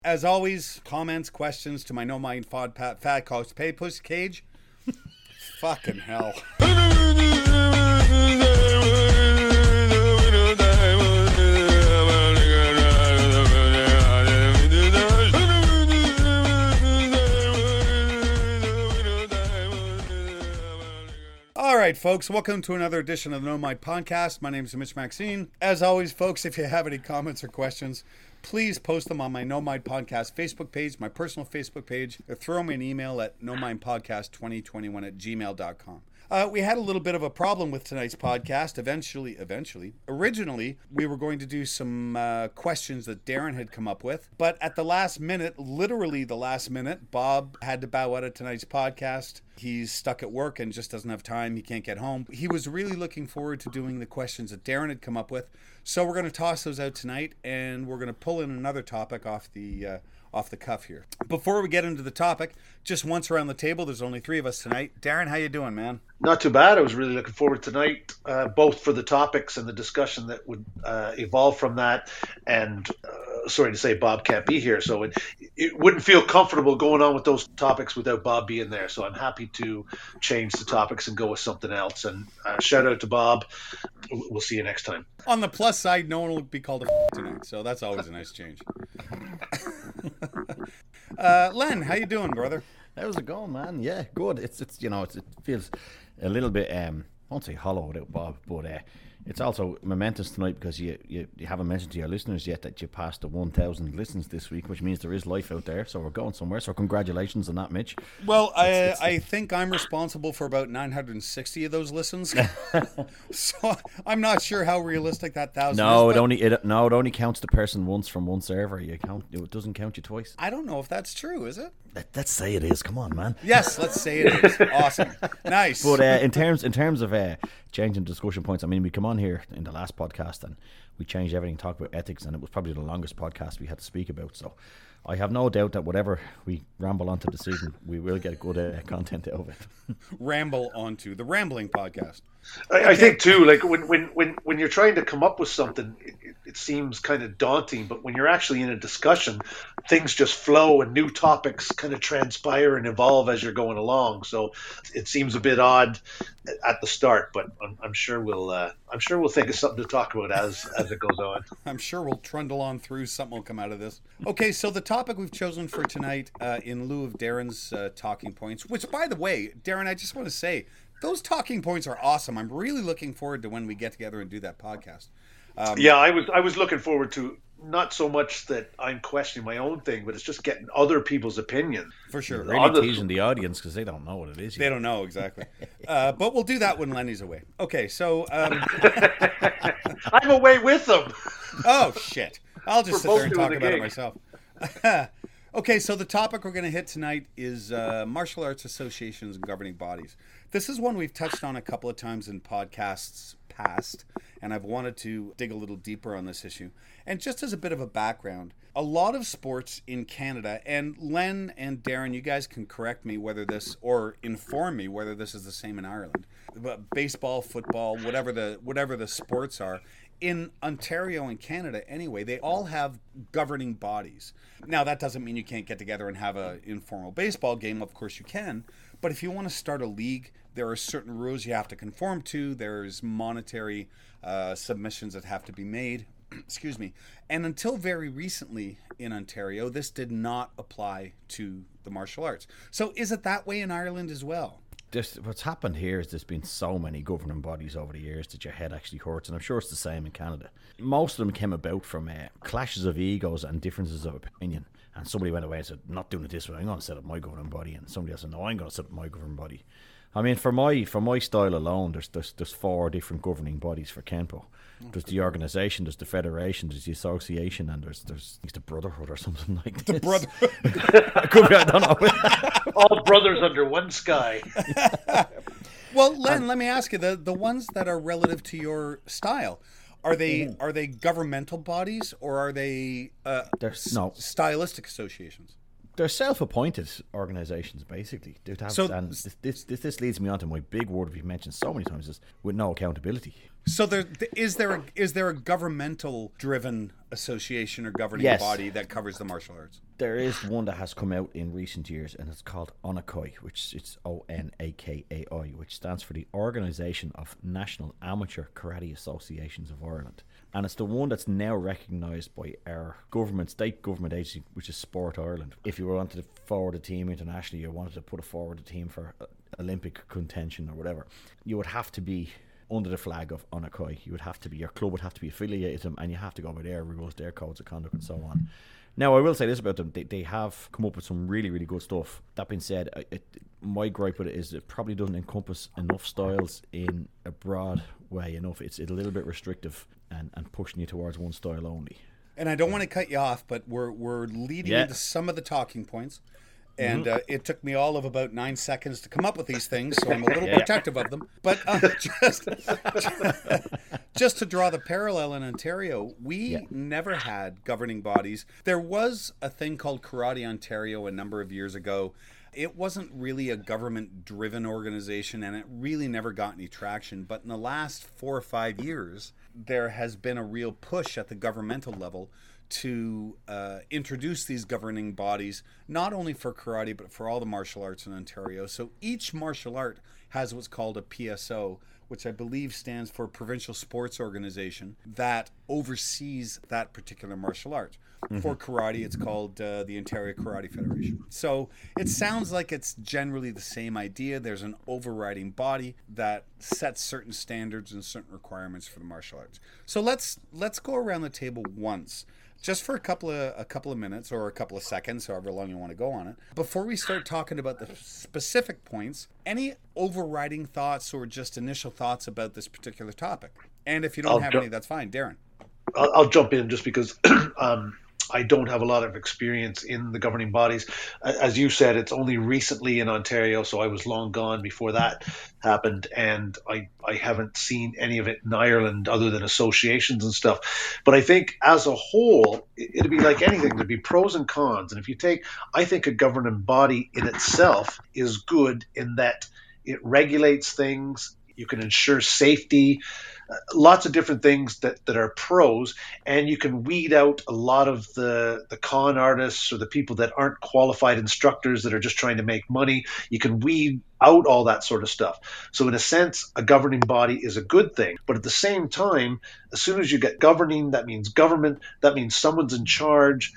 As always, comments, questions to my No Mind Fat Coach Pay Push Cage. Fucking hell. All right, folks, welcome to another edition of the No Mind Podcast. My name is Mitch Maxine. As always, folks, if you have any comments or questions, please post them on my No Mind Podcast Facebook page, my personal Facebook page, or throw me an email at nomindpodcast2021@gmail.com. We had a little bit of a problem with tonight's podcast. Originally, we were going to do some questions that Darren had come up with. But at the last minute, literally the last minute, Bob had to bow out of tonight's podcast. He's stuck at work and just doesn't have time. He can't get home. He was really looking forward to doing the questions that Darren had come up with. So we're going to toss those out tonight, and we're going to pull in another topic off the cuff here. Before we get into the topic, just once around the table, there's only three of us tonight. Darren, how you doing, man? Not too bad. I was really looking forward tonight, both for the topics and the discussion that would evolve from that. And sorry to say Bob can't be here, so it wouldn't feel comfortable going on with those topics without Bob being there. So I'm happy to change the topics and go with something else. And shout out to Bob. We'll see you next time. On the plus side, no one will be called a tonight, so that's always a nice change. Len, how you doing, brother? How's it going, man? Yeah, good. It feels a little bit I won't say hollow without Bob, but it's also momentous tonight because you haven't mentioned to your listeners yet that you passed the 1,000 listens this week, which means there is life out there. So we're going somewhere. So congratulations on that, Mitch. Well, I think I'm responsible for about 960 of those listens. So I'm not sure how realistic that 1,000 is. It only counts the person once from one server. It doesn't count you twice. I don't know if that's true, is it? Let's say it is. Come on, man. Yes, let's say it is. Awesome. Nice. But in terms of changing discussion points, I mean, we come on here in the last podcast and we changed everything, talked about ethics, and it was probably the longest podcast we had to speak about. So I have no doubt that whatever we ramble onto this season, we will get good content out of it. Ramble onto the Rambling Podcast. I think too, like when you're trying to come up with something, it seems kind of daunting. But when you're actually in a discussion, things just flow and new topics kind of transpire and evolve as you're going along. So it seems a bit odd at the start, but I'm sure we'll think of something to talk about as it goes on. I'm sure we'll trundle on through. Something will come out of this. Okay, so the topic we've chosen for tonight, in lieu of Darren's talking points, which, by the way, Darren, I just want to say, those talking points are awesome. I'm really looking forward to when we get together and do that podcast. Yeah, I was looking forward to not so much that I'm questioning my own thing, but it's just getting other people's opinion. For sure. Really teasing the audience because they don't know what it is yet. They don't know, exactly. But we'll do that when Lenny's away. Okay, so... I'm away with them. Oh, shit. I'll just sit there and talk about it myself. Okay, so the topic we're going to hit tonight is martial arts associations and governing bodies. This is one we've touched on a couple of times in podcasts past, and I've wanted to dig a little deeper on this issue. And just as a bit of a background, a lot of sports in Canada, and Len and Darren, you guys can correct me whether this, or inform me whether this is the same in Ireland. But baseball, football, whatever the sports are, in Ontario and Canada anyway, they all have governing bodies. Now, that doesn't mean you can't get together and have an informal baseball game. Of course you can. But if you want to start a league, there are certain rules you have to conform to. There's monetary submissions that have to be made. Excuse me. And until very recently in Ontario, this did not apply to the martial arts. So is it that way in Ireland as well? What's happened here is there's been so many governing bodies over the years that your head actually hurts, and I'm sure it's the same in Canada. Most of them came about from clashes of egos and differences of opinion, and somebody went away and said, not doing it this way, I'm going to set up my governing body, and somebody else said, no, I'm going to set up my governing body. I mean, for my style alone, there's 4 different governing bodies for Kenpo. There's the organisation, there's the federation, there's the association, and there's the brotherhood or something like this. The brotherhood. Could be, I don't know. All brothers under one sky. Well, Len, let me ask you, the ones that are relative to your style, are they governmental bodies, or are they stylistic associations? They're self-appointed organisations, basically. And this leads me on to my big word we've mentioned so many times, is with no accountability. So is there a governmental-driven association or governing body that covers the martial arts? There is one that has come out in recent years, and it's called ONAKAI, which is ONAKAI, which stands for the Organisation of National Amateur Karate Associations of Ireland. And it's the one that's now recognised by our government, state government agency, which is Sport Ireland. If you wanted to forward a team internationally, you wanted to put forward a team for Olympic contention or whatever, you would have to be under the flag of ONAKAI. You would have to be, your club would have to be affiliated to them, and you have to go by their rules, their codes of conduct, and so on. Now, I will say this about them. They have come up with some really, really good stuff. That being said, my gripe with it is it probably doesn't encompass enough styles in a broad way enough. It's a little bit restrictive and pushing you towards one style only. And I don't want to cut you off, but we're leading into some of the talking points. And it took me all of about 9 seconds to come up with these things, so I'm a little protective of them. But just to draw the parallel in Ontario, we never had governing bodies. There was a thing called Karate Ontario a number of years ago. It wasn't really a government-driven organization, and it really never got any traction. But in the last 4 or 5 years, there has been a real push at the governmental level to introduce these governing bodies, not only for karate, but for all the martial arts in Ontario. So each martial art has what's called a PSO, which I believe stands for Provincial Sports Organization, that oversees that particular martial art. For karate, it's called the Ontario Karate Federation. So it sounds like it's generally the same idea. There's an overriding body that sets certain standards and certain requirements for the martial arts. So let's go around the table once, just for a couple of minutes or a couple of seconds, however long you want to go on it, before we start talking about the specific points. Any overriding thoughts or just initial thoughts about this particular topic? And if you don't have any, that's fine. Darren. I'll jump in just because I don't have a lot of experience in the governing bodies. As you said, it's only recently in Ontario, so I was long gone before that happened, and I haven't seen any of it in Ireland other than associations and stuff. But I think as a whole, it'd be like anything. There'd be pros and cons. And if you take, I think a governing body in itself is good in that it regulates things, you can ensure safety, lots of different things that are pros, and you can weed out a lot of the con artists or the people that aren't qualified instructors that are just trying to make money. You can weed out all that sort of stuff. So in a sense, a governing body is a good thing. But at the same time, as soon as you get governing, that means government, that means someone's in charge.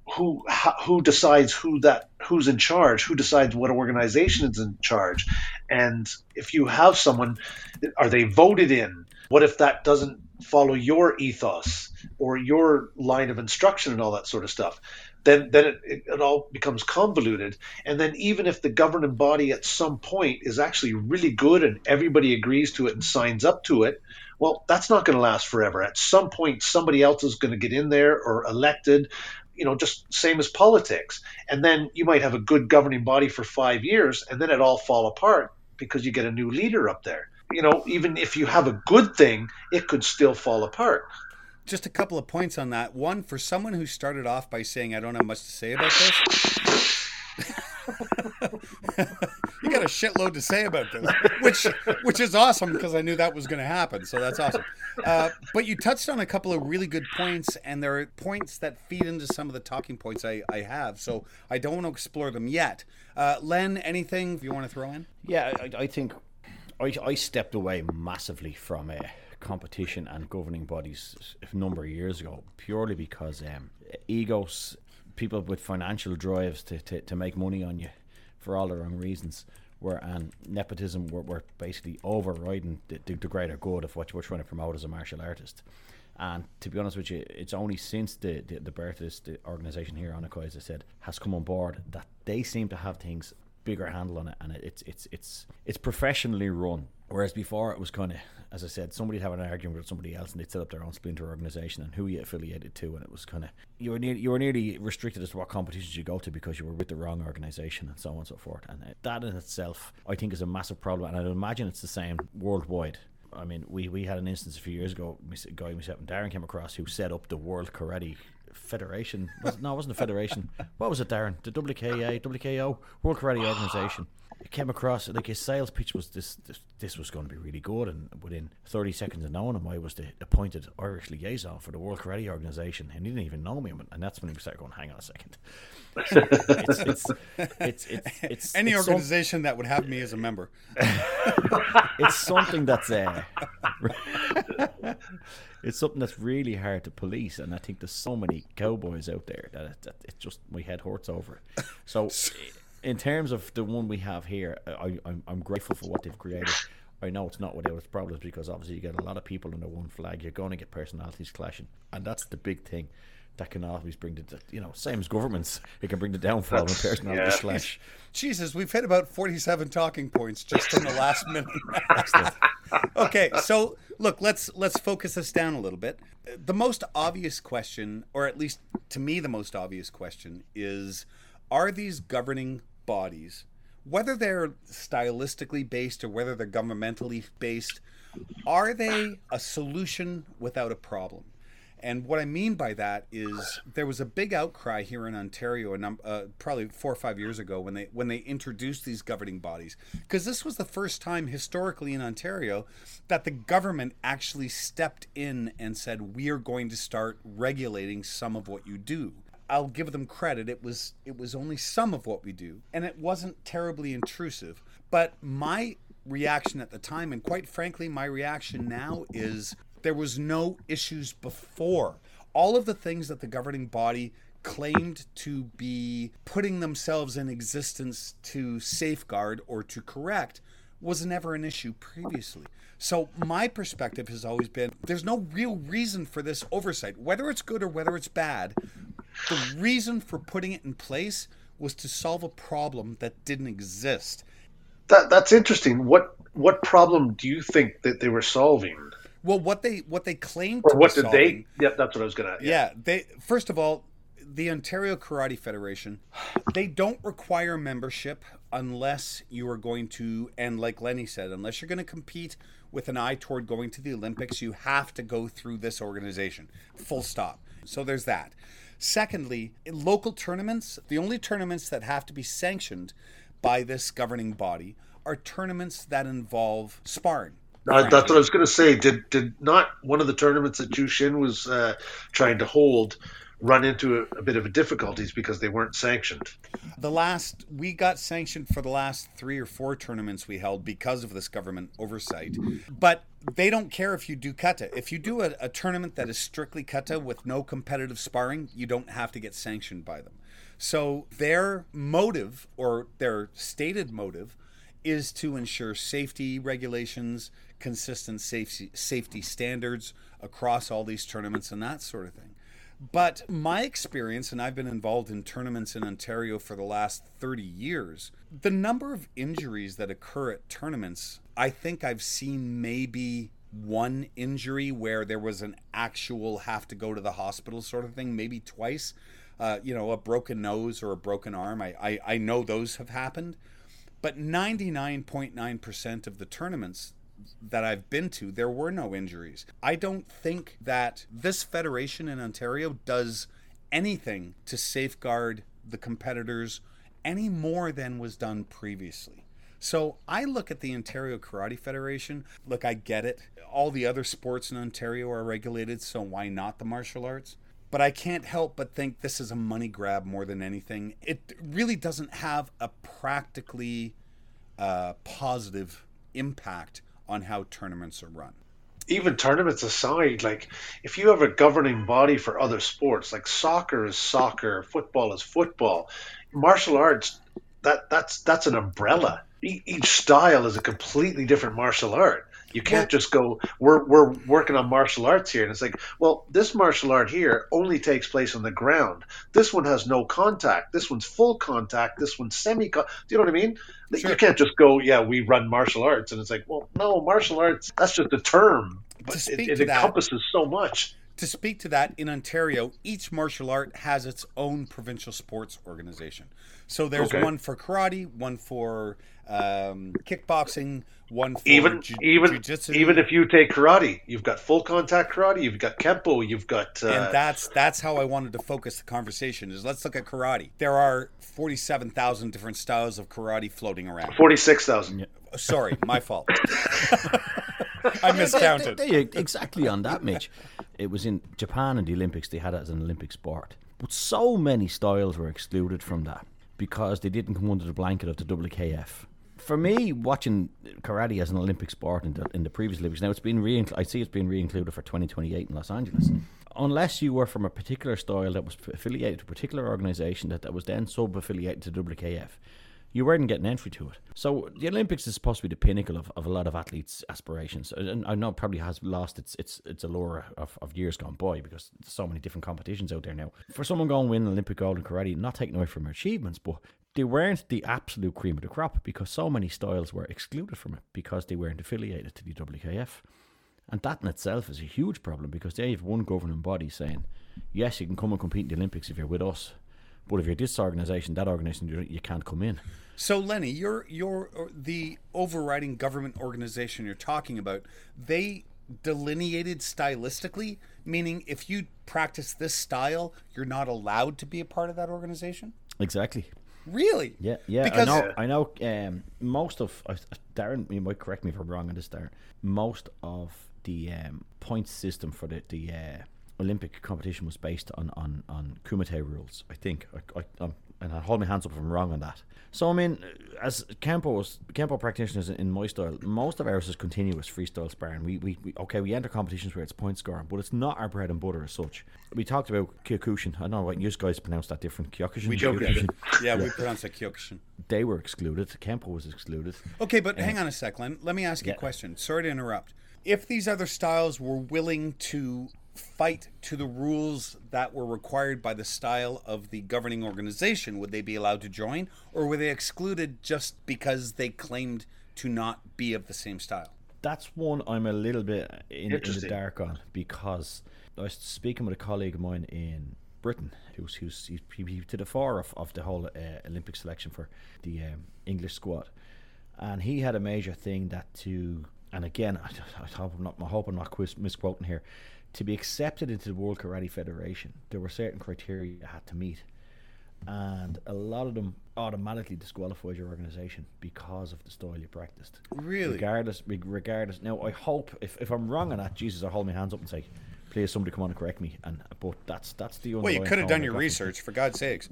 Who decides who's in charge? Who decides what organization is in charge? And if you have someone, are they voted in? What if that doesn't follow your ethos or your line of instruction and all that sort of stuff? Then it all becomes convoluted. And then even if the governing body at some point is actually really good and everybody agrees to it and signs up to it, well, that's not going to last forever. At some point, somebody else is going to get in there or elected, just same as politics. And then you might have a good governing body for 5 years, and then it all fall apart because you get a new leader up there. Even if you have a good thing, it could still fall apart. Just a couple of points on that. One, for someone who started off by saying, I don't have much to say about this. You got a shitload to say about this, which is awesome because I knew that was going to happen. So that's awesome. But you touched on a couple of really good points, and there are points that feed into some of the talking points I have. So I don't want to explore them yet. Len, anything you want to throw in? Yeah, I think I stepped away massively from competition and governing bodies a number of years ago, purely because egos, people with financial drives to make money on you for all the wrong reasons, and nepotism were basically overriding the greater good of what you're trying to promote as a martial artist. And to be honest with you, it's only since the birth of this organisation here, ONAKAI, as I said, has come on board, that they seem to have things bigger handle on it, and it's professionally run. Whereas before it was kind of, as I said, somebody'd have an argument with somebody else and they'd set up their own splinter organisation and who you affiliated to, and it was kind of, you were nearly restricted as to what competitions you go to because you were with the wrong organisation and so on and so forth. And that in itself, I think, is a massive problem, and I'd imagine it's the same worldwide. I mean, we had an instance a few years ago, a guy myself and Darren came across, who set up the World Karate Federation. No, it wasn't a federation. What was it, Darren? The WKO, World Karate Organisation. came across, like, his sales pitch was this was going to be really good, and within 30 seconds of knowing him, I was the appointed Irish liaison for the World Karate Organization, and he didn't even know me, and that's when he started going, hang on a second. It's any organization that would have me as a member. It's something that's it's something that's really hard to police, and I think there's so many cowboys out there that it just, my head hurts over it. So in terms of the one we have here, I'm grateful for what they've created. I know it's not without its problems, because obviously you get a lot of people under one flag. You're going to get personalities clashing, and that's the big thing that can always bring same as governments, it can bring the downfall when personalities clash. Jesus, we've hit about 47 talking points just in the last minute. Okay, so look, let's focus this down a little bit. The most obvious question, or at least to me the most obvious question, is, are these governing bodies, whether they're stylistically based or whether they're governmentally based, are they a solution without a problem? And what I mean by that is, there was a big outcry here in Ontario, probably 4 or 5 years ago, when they introduced these governing bodies, because this was the first time historically in Ontario that the government actually stepped in and said, we are going to start regulating some of what you do. I'll give them credit. It was only some of what we do, and it wasn't terribly intrusive. But my reaction at the time, and quite frankly, my reaction now, is there was no issues before. All of the things that the governing body claimed to be putting themselves in existence to safeguard or to correct was never an issue previously. So my perspective has always been, there's no real reason for this oversight, whether it's good or whether it's bad. The reason for putting it in place was to solve a problem that didn't exist. That's interesting. What problem do you think that they were solving? Well, what they claimed or to what be did solving, they? Yeah, that's what I was gonna. Yeah, they, first of all, the Ontario Karate Federation, they don't require membership unless you are going to, and like Lenny said, unless you're going to compete with an eye toward going to the Olympics, you have to go through this organization. Full stop. So there's that. Secondly, in local tournaments, the only tournaments that have to be sanctioned by this governing body are tournaments that involve sparring. That's what I was going to say. Did not one of the tournaments that Jushin was trying to hold run into a bit of a difficulties because they weren't sanctioned? We got sanctioned for the last 3 or 4 tournaments we held because of this government oversight. But they don't care if you do kata. If you do a tournament that is strictly kata with no competitive sparring, you don't have to get sanctioned by them. So their motive, or their stated motive, is to ensure safety regulations, consistent safety standards across all these tournaments and that sort of thing. But my experience, and I've been involved in tournaments in Ontario for the last 30 years, the number of injuries that occur at tournaments, I think I've seen maybe one injury where there was an actual have to go to the hospital sort of thing, maybe twice. A broken nose or a broken arm. I know those have happened. But 99.9% of the tournaments that I've been to, there were no injuries. I don't think that this federation in Ontario does anything to safeguard the competitors any more than was done previously. So I look at the Ontario Karate Federation. Look, I get it. All the other sports in Ontario are regulated, so why not the martial arts? But I can't help but think this is a money grab more than anything. It really doesn't have a practically positive impact on how tournaments are run. Even tournaments aside, like if you have a governing body for other sports, like soccer is soccer, football is football, martial arts, that's an umbrella. Each style is a completely different martial art. You can't just go, we're working on martial arts here. And it's like, well, this martial art here only takes place on the ground. This one has no contact. This one's full contact. This one's semi-contact. Do you know what I mean? Sure. You can't just go, yeah, we run martial arts. And it's like, well, no, martial arts, that's just a term. But it encompasses so much. To speak to that, in Ontario, each martial art has its own provincial sports organization. So there's one for karate, one for kickboxing, one for jiu-jitsu. Even if you take karate, you've got full contact karate, you've got kempo, you've got... And that's how I wanted to focus the conversation, is let's look at karate. There are 47,000 different styles of karate floating around. 46,000. Sorry, my fault. I miscounted. Exactly on that, Mitch. It was in Japan in the Olympics, they had it as an Olympic sport. But so many styles were excluded from that because they didn't come under the blanket of the WKF. For me, watching karate as an Olympic sport in the previous Olympics, now I see it's been re-included for 2028 in Los Angeles. Unless you were from a particular style that was affiliated to a particular organisation that was then sub-affiliated to WKF, you weren't getting entry to it. So the Olympics is supposed to be the pinnacle of a lot of athletes' aspirations. And I know it probably has lost its allure of years gone by because there's so many different competitions out there now. For someone going to win an Olympic gold in karate, not taking away from their achievements, but they weren't the absolute cream of the crop because so many styles were excluded from it because they weren't affiliated to the WKF. And that in itself is a huge problem because they have one governing body saying, yes, you can come and compete in the Olympics if you're with us. But if you're this organisation, that organisation, you can't come in. So, Lenny, you're the overriding government organisation you're talking about. They delineated stylistically, meaning if you practice this style, you're not allowed to be a part of that organisation? Exactly. Really? Yeah. Because I know. Most of Darren, you might correct me if I'm wrong on this, Darren. Most of the point system for the Olympic competition was based on Kumite rules, I think. And I hold my hands up if I'm wrong on that. So, I mean, as Kempo practitioners in my style, most of ours is continuous freestyle sparring. We enter competitions where it's point scoring, but it's not our bread and butter as such. We talked about Kyokushin. I don't know what you guys pronounce that different. Kyokushin? We pronounce it Kyokushin. They were excluded. Kempo was excluded. Okay, but hang on a sec, Len. Let me ask you a question. Sorry to interrupt. If these other styles were willing to fight to the rules that were required by the style of the governing organization, would they be allowed to join, or were they excluded just because they claimed to not be of the same style? That's one I'm a little bit in the dark on, because I was speaking with a colleague of mine in Britain who's to the fore of the whole Olympic selection for the English squad, and he had a major thing and again, I hope I'm not misquoting here. To be accepted into the World Karate Federation, there were certain criteria you had to meet, and a lot of them automatically disqualified your organisation because of the style you practiced. Really? Regardless. Now, I hope if I'm wrong on that, Jesus, I'll hold my hands up and say, please, somebody come on and correct me. But that's the only. Well, you could have done your research, for God's sakes.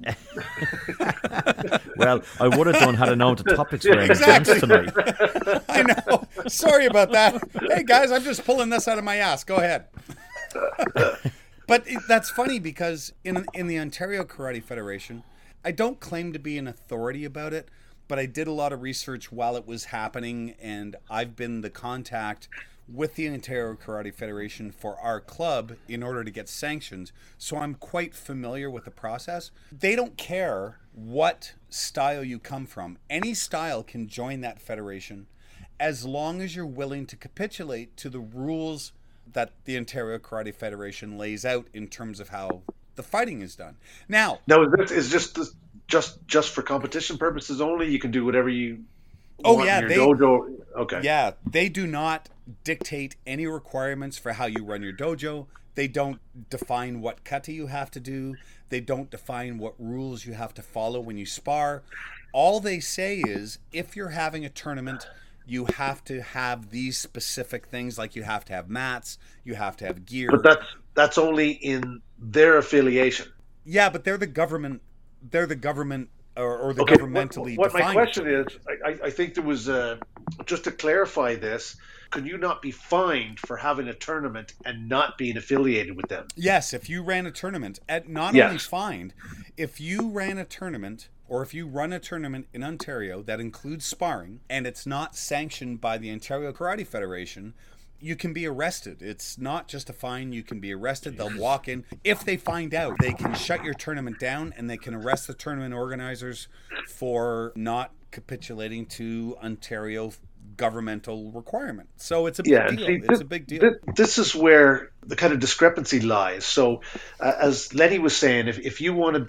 Well, I would have done had I known the topics were in advance tonight. I know. Sorry about that. Hey guys, I'm just pulling this out of my ass. Go ahead. But that's funny because in the Ontario Karate Federation, I don't claim to be an authority about it, but I did a lot of research while it was happening, and I've been the contact with the Ontario Karate Federation for our club in order to get sanctions. So I'm quite familiar with the process. They don't care what style you come from. Any style can join that federation as long as you're willing to capitulate to the rules that the Ontario Karate Federation lays out in terms of how the fighting is done. Now is just for competition purposes only? You can do whatever you want in your dojo? Okay. Yeah, they do not dictate any requirements for how you run your dojo. They don't define what kata you have to do. They don't define what rules you have to follow when you spar. All they say is, if you're having a tournament, you have to have these specific things, like you have to have mats, you have to have gear. But that's only in their affiliation. Yeah, but they're the government. They're the government, or the governmentally defined. What my question is, I think there was just to clarify this. Could you not be fined for having a tournament and not being affiliated with them? Yes, if you ran a tournament, only fined, if you ran a tournament, or if you run a tournament in Ontario that includes sparring and it's not sanctioned by the Ontario Karate Federation, you can be arrested. It's not just a fine. You can be arrested. They'll walk in. If they find out, they can shut your tournament down, and they can arrest the tournament organizers for not capitulating to Ontario governmental requirement. So it's a big deal. It's a big deal. This is where the kind of discrepancy lies. So as Lenny was saying, if you want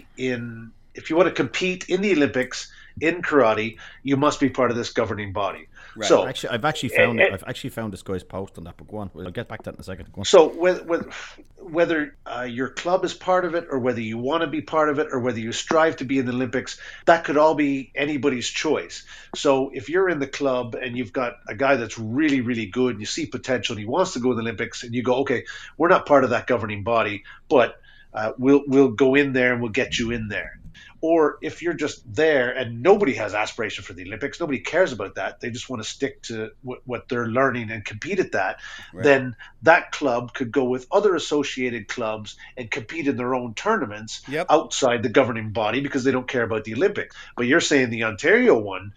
to compete in the Olympics in karate, you must be part of this governing body. Right. So I've actually found this guy's post on that, but go on. I'll get back to that in a second. Go on. So whether your club is part of it, or whether you want to be part of it, or whether you strive to be in the Olympics, that could all be anybody's choice. So if you're in the club and you've got a guy that's really, really good, and you see potential, and he wants to go to the Olympics, and you go, okay, we're not part of that governing body, but we'll go in there and we'll get you in there. Or if you're just there and nobody has aspiration for the Olympics, nobody cares about that, they just want to stick to what they're learning and compete at that, right, then that club could go with other associated clubs and compete in their own tournaments outside the governing body because they don't care about the Olympics. But you're saying the Ontario one,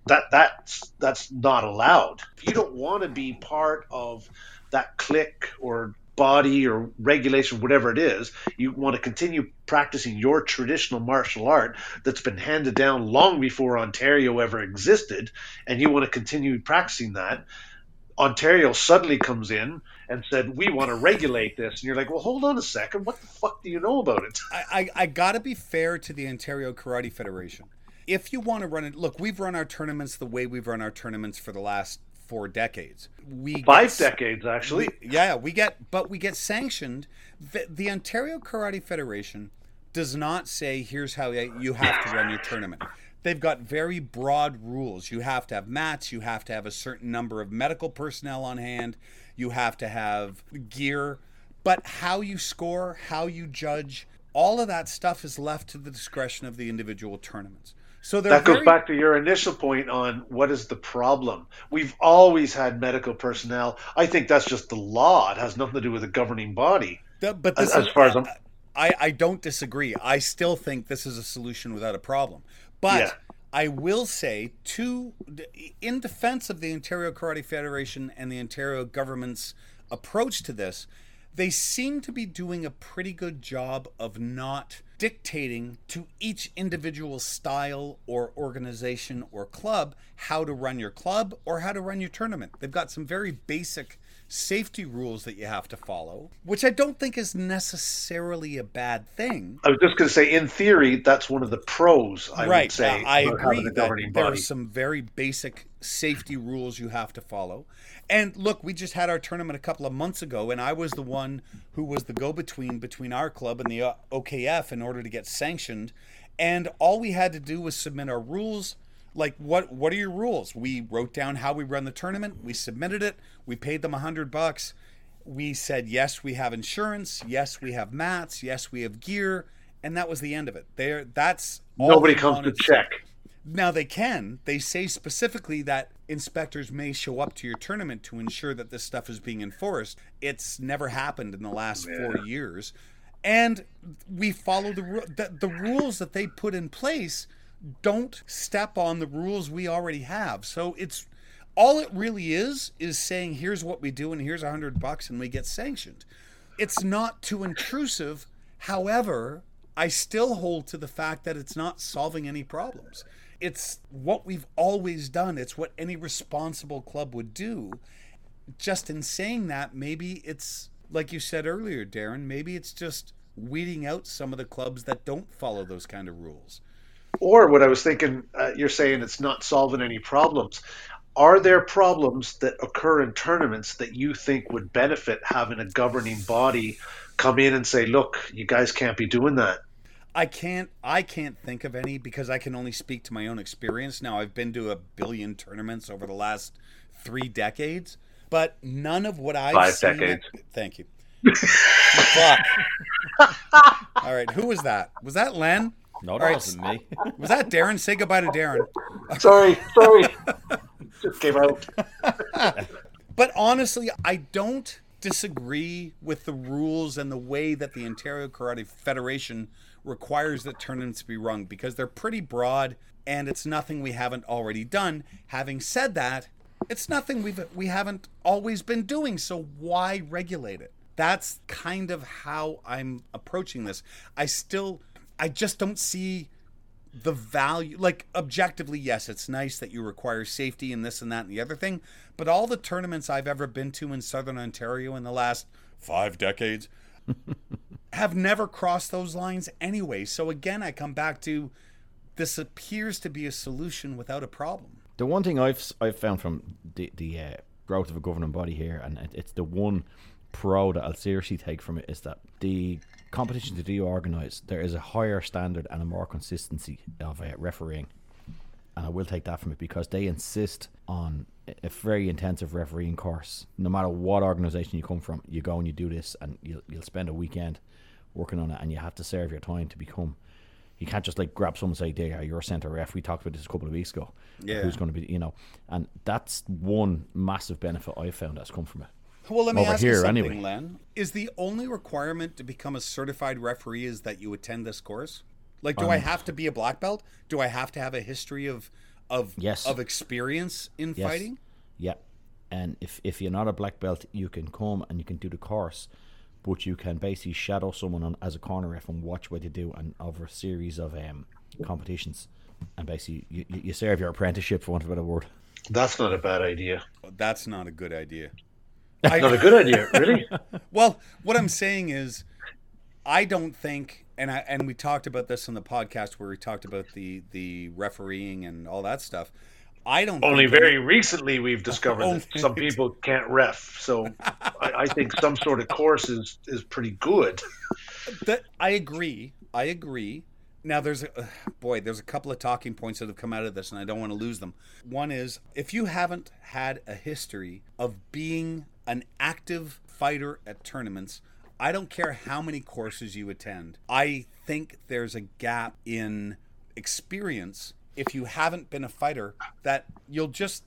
that's not allowed. If you don't want to be part of that clique or body or regulation, whatever it is, you want to continue practicing your traditional martial art that's been handed down long before Ontario ever existed, and you want to continue practicing that, Ontario suddenly comes in and said, we want to regulate this. And you're like, well, hold on a second. What the fuck do you know about it? I got to be fair to the Ontario Karate Federation. If you want to run it, look, we've run our tournaments the way we've run our tournaments for the last 4 decades. Five decades, actually. We get sanctioned. The Ontario Karate Federation does not say, here's how you have to run your tournament. They've got very broad rules. You have to have mats. You have to have a certain number of medical personnel on hand. You have to have gear. But how you score, how you judge, all of that stuff is left to the discretion of the individual tournaments. So that goes back to your initial point on what is the problem. We've always had medical personnel. I think that's just the law. It has nothing to do with the governing body. I don't disagree. I still think this is a solution without a problem. But I will say, in defense of the Ontario Karate Federation and the Ontario government's approach to this, they seem to be doing a pretty good job of not dictating to each individual style or organization or club how to run your club or how to run your tournament. They've got some very basic safety rules that you have to follow, which I don't think is necessarily a bad thing. I was just going to say, in theory, that's one of the pros, I would say. I agree that there are some very basic safety rules you have to follow. And look, we just had our tournament a couple of months ago, and I was the one who was the go-between between our club and the OKF in order to get sanctioned. And all we had to do was submit our rules. Like, what are your rules? We wrote down how we run the tournament. We submitted it. We paid them $100. We said, yes, we have insurance. Yes, we have mats. Yes, we have gear. And that was the end of it. That's all. Nobody comes to check. Now they can. They say specifically that inspectors may show up to your tournament to ensure that this stuff is being enforced. It's never happened in the last 4 years. And we follow the rules that they put in place. Don't step on the rules we already have. So it's all it really is saying, here's what we do and here's $100 and we get sanctioned. It's not too intrusive. However, I still hold to the fact that it's not solving any problems. It's what we've always done. It's what any responsible club would do. Just in saying that, maybe it's, like you said earlier, Darren, maybe it's just weeding out some of the clubs that don't follow those kind of rules. Or what I was thinking, you're saying it's not solving any problems. Are there problems that occur in tournaments that you think would benefit having a governing body come in and say, look, you guys can't be doing that? I can't think of any because I can only speak to my own experience. Now, I've been to 1 billion tournaments over the last 3 decades, but none of what I've seen... 5 decades. Thank you. Fuck. All right, who was that? Was that Len? No, that wasn't me. Was that Darren? Say goodbye to Darren. Sorry. Just came out. But honestly, I don't disagree with the rules and the way that the Ontario Karate Federation requires that tournaments be run because they're pretty broad and it's nothing we haven't already done. Having said that, It's nothing we haven't always been doing, so why regulate it? That's kind of how I'm approaching this. I just don't see the value. Like, objectively, yes, it's nice that you require safety and this and that and the other thing, but all the tournaments I've ever been to in Southern Ontario in the last 5 decades have never crossed those lines anyway. So again, I come back to, this appears to be a solution without a problem. The one thing I've found from the growth of a governing body here, and it's the one pro that I'll seriously take from it, is that the competitions that do organise, there is a higher standard and a more consistency of refereeing. And I will take that from it, because they insist on a very intensive refereeing course. No matter what organisation you come from, you go and you do this, and you'll spend a weekend working on it, and you have to serve your time to become. You can't just like grab someone and say, "There, you're a centre ref." We talked about this a couple of weeks ago. Yeah. Who's going to be, and that's one massive benefit I've found that's come from it. Well, let me Over ask you here, something, anyway. Len. Is the only requirement to become a certified referee is that you attend this course? Like, do I have to be a black belt? Do I have to have a history of Yes. of experience in Yes. fighting? Yeah, and if you're not a black belt, you can come and you can do the course, but you can basically shadow someone as a corner ref and watch what they do, and over a series of competitions, and basically you serve your apprenticeship, for want of a better word. That's not a bad idea. That's not a good idea. Not a good idea, really. Well, what I'm saying is, I don't think, and we talked about this on the podcast where we talked about the refereeing and all that stuff. I don't Only think very recently we've discovered that some people can't ref. So I think some sort of course is pretty good. I agree. Now, there's a couple of talking points that have come out of this, and I don't want to lose them. One is, if you haven't had a history of being an active fighter at tournaments, I don't care how many courses you attend. I think there's a gap in experience if you haven't been a fighter, that you just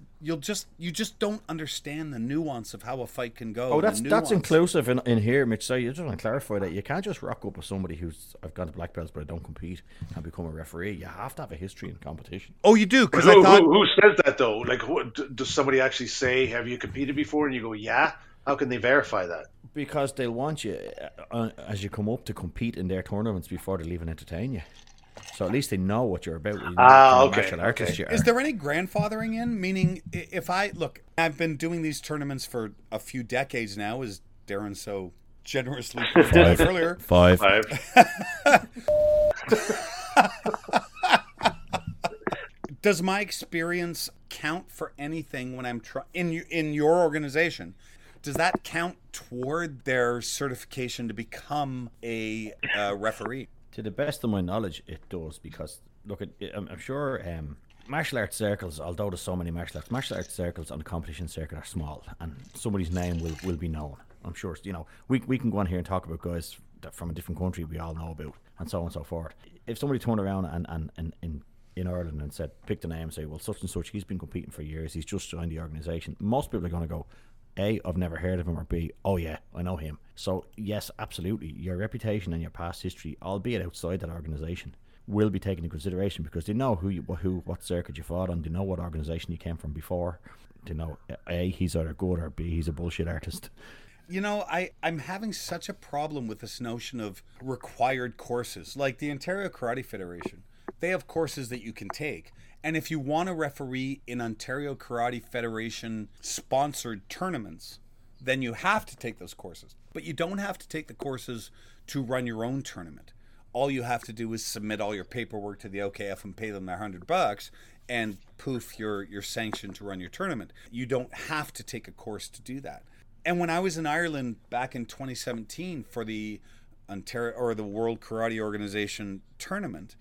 don't understand the nuance of how a fight can go. Oh, that's inclusive in here, Mitch. So you just want to clarify that you can't just rock up with somebody who's, I've gone to black belts but I don't compete, and become a referee. You have to have a history in competition. Oh, you do? Because who says that though? Like, does somebody actually say, "Have you competed before?" And you go, "Yeah." How can they verify that? Because they'll want you as you come up to compete in their tournaments before they'll even entertain you. So at least they know what you're about. You know Okay. Martial artist you are. Is there any grandfathering in? Meaning, if I've been doing these tournaments for a few decades now, as Darren so generously provided earlier. Five. Does my experience count for anything when I'm in your organization? Does that count toward their certification to become a referee? To the best of my knowledge, it does, because look, I'm sure martial arts circles, although there's so many martial arts circles on the competition circuit are small, and somebody's name will be known. I'm sure, we can go on here and talk about guys that from a different country we all know about, and so on and so forth. If somebody turned around and in Ireland and said, pick the name and say, well, such and such, he's been competing for years, he's just joined the organisation, most people are going to go, A, I've never heard of him, or B, oh yeah, I know him. So yes, absolutely, your reputation and your past history, albeit outside that organisation, will be taken into consideration, because they know what circuit you fought on, they know what organisation you came from before, they know A, he's either good, or B, he's a bullshit artist. I'm having such a problem with this notion of required courses. Like the Ontario Karate Federation, they have courses that you can take. And if you want to referee in Ontario Karate Federation sponsored tournaments, then you have to take those courses. But you don't have to take the courses to run your own tournament. All you have to do is submit all your paperwork to the OKF and pay them their $100, and poof, you're sanctioned to run your tournament. You don't have to take a course to do that. And when I was in Ireland back in 2017 for the Ontario or the World Karate Organization tournament,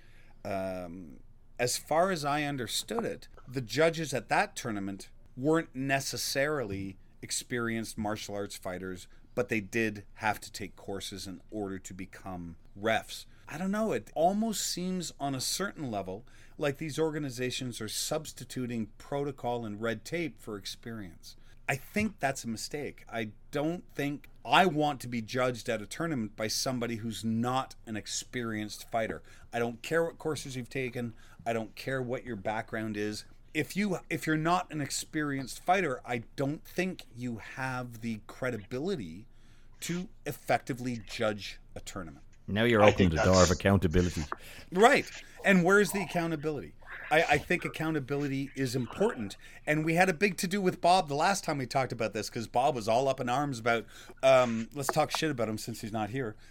as far as I understood it, the judges at that tournament weren't necessarily experienced martial arts fighters, but they did have to take courses in order to become refs. I don't know, it almost seems on a certain level like these organizations are substituting protocol and red tape for experience. I think that's a mistake. I don't think I want to be judged at a tournament by somebody who's not an experienced fighter. I don't care what courses you've taken. I don't care what your background is. if you're not an experienced fighter, I don't think you have the credibility to effectively judge a tournament. Now you're opening the door of accountability. Right. And where's the accountability? I think accountability is important. And we had a big to-do with Bob the last time we talked about this, because Bob was all up in arms about, let's talk shit about him since he's not here.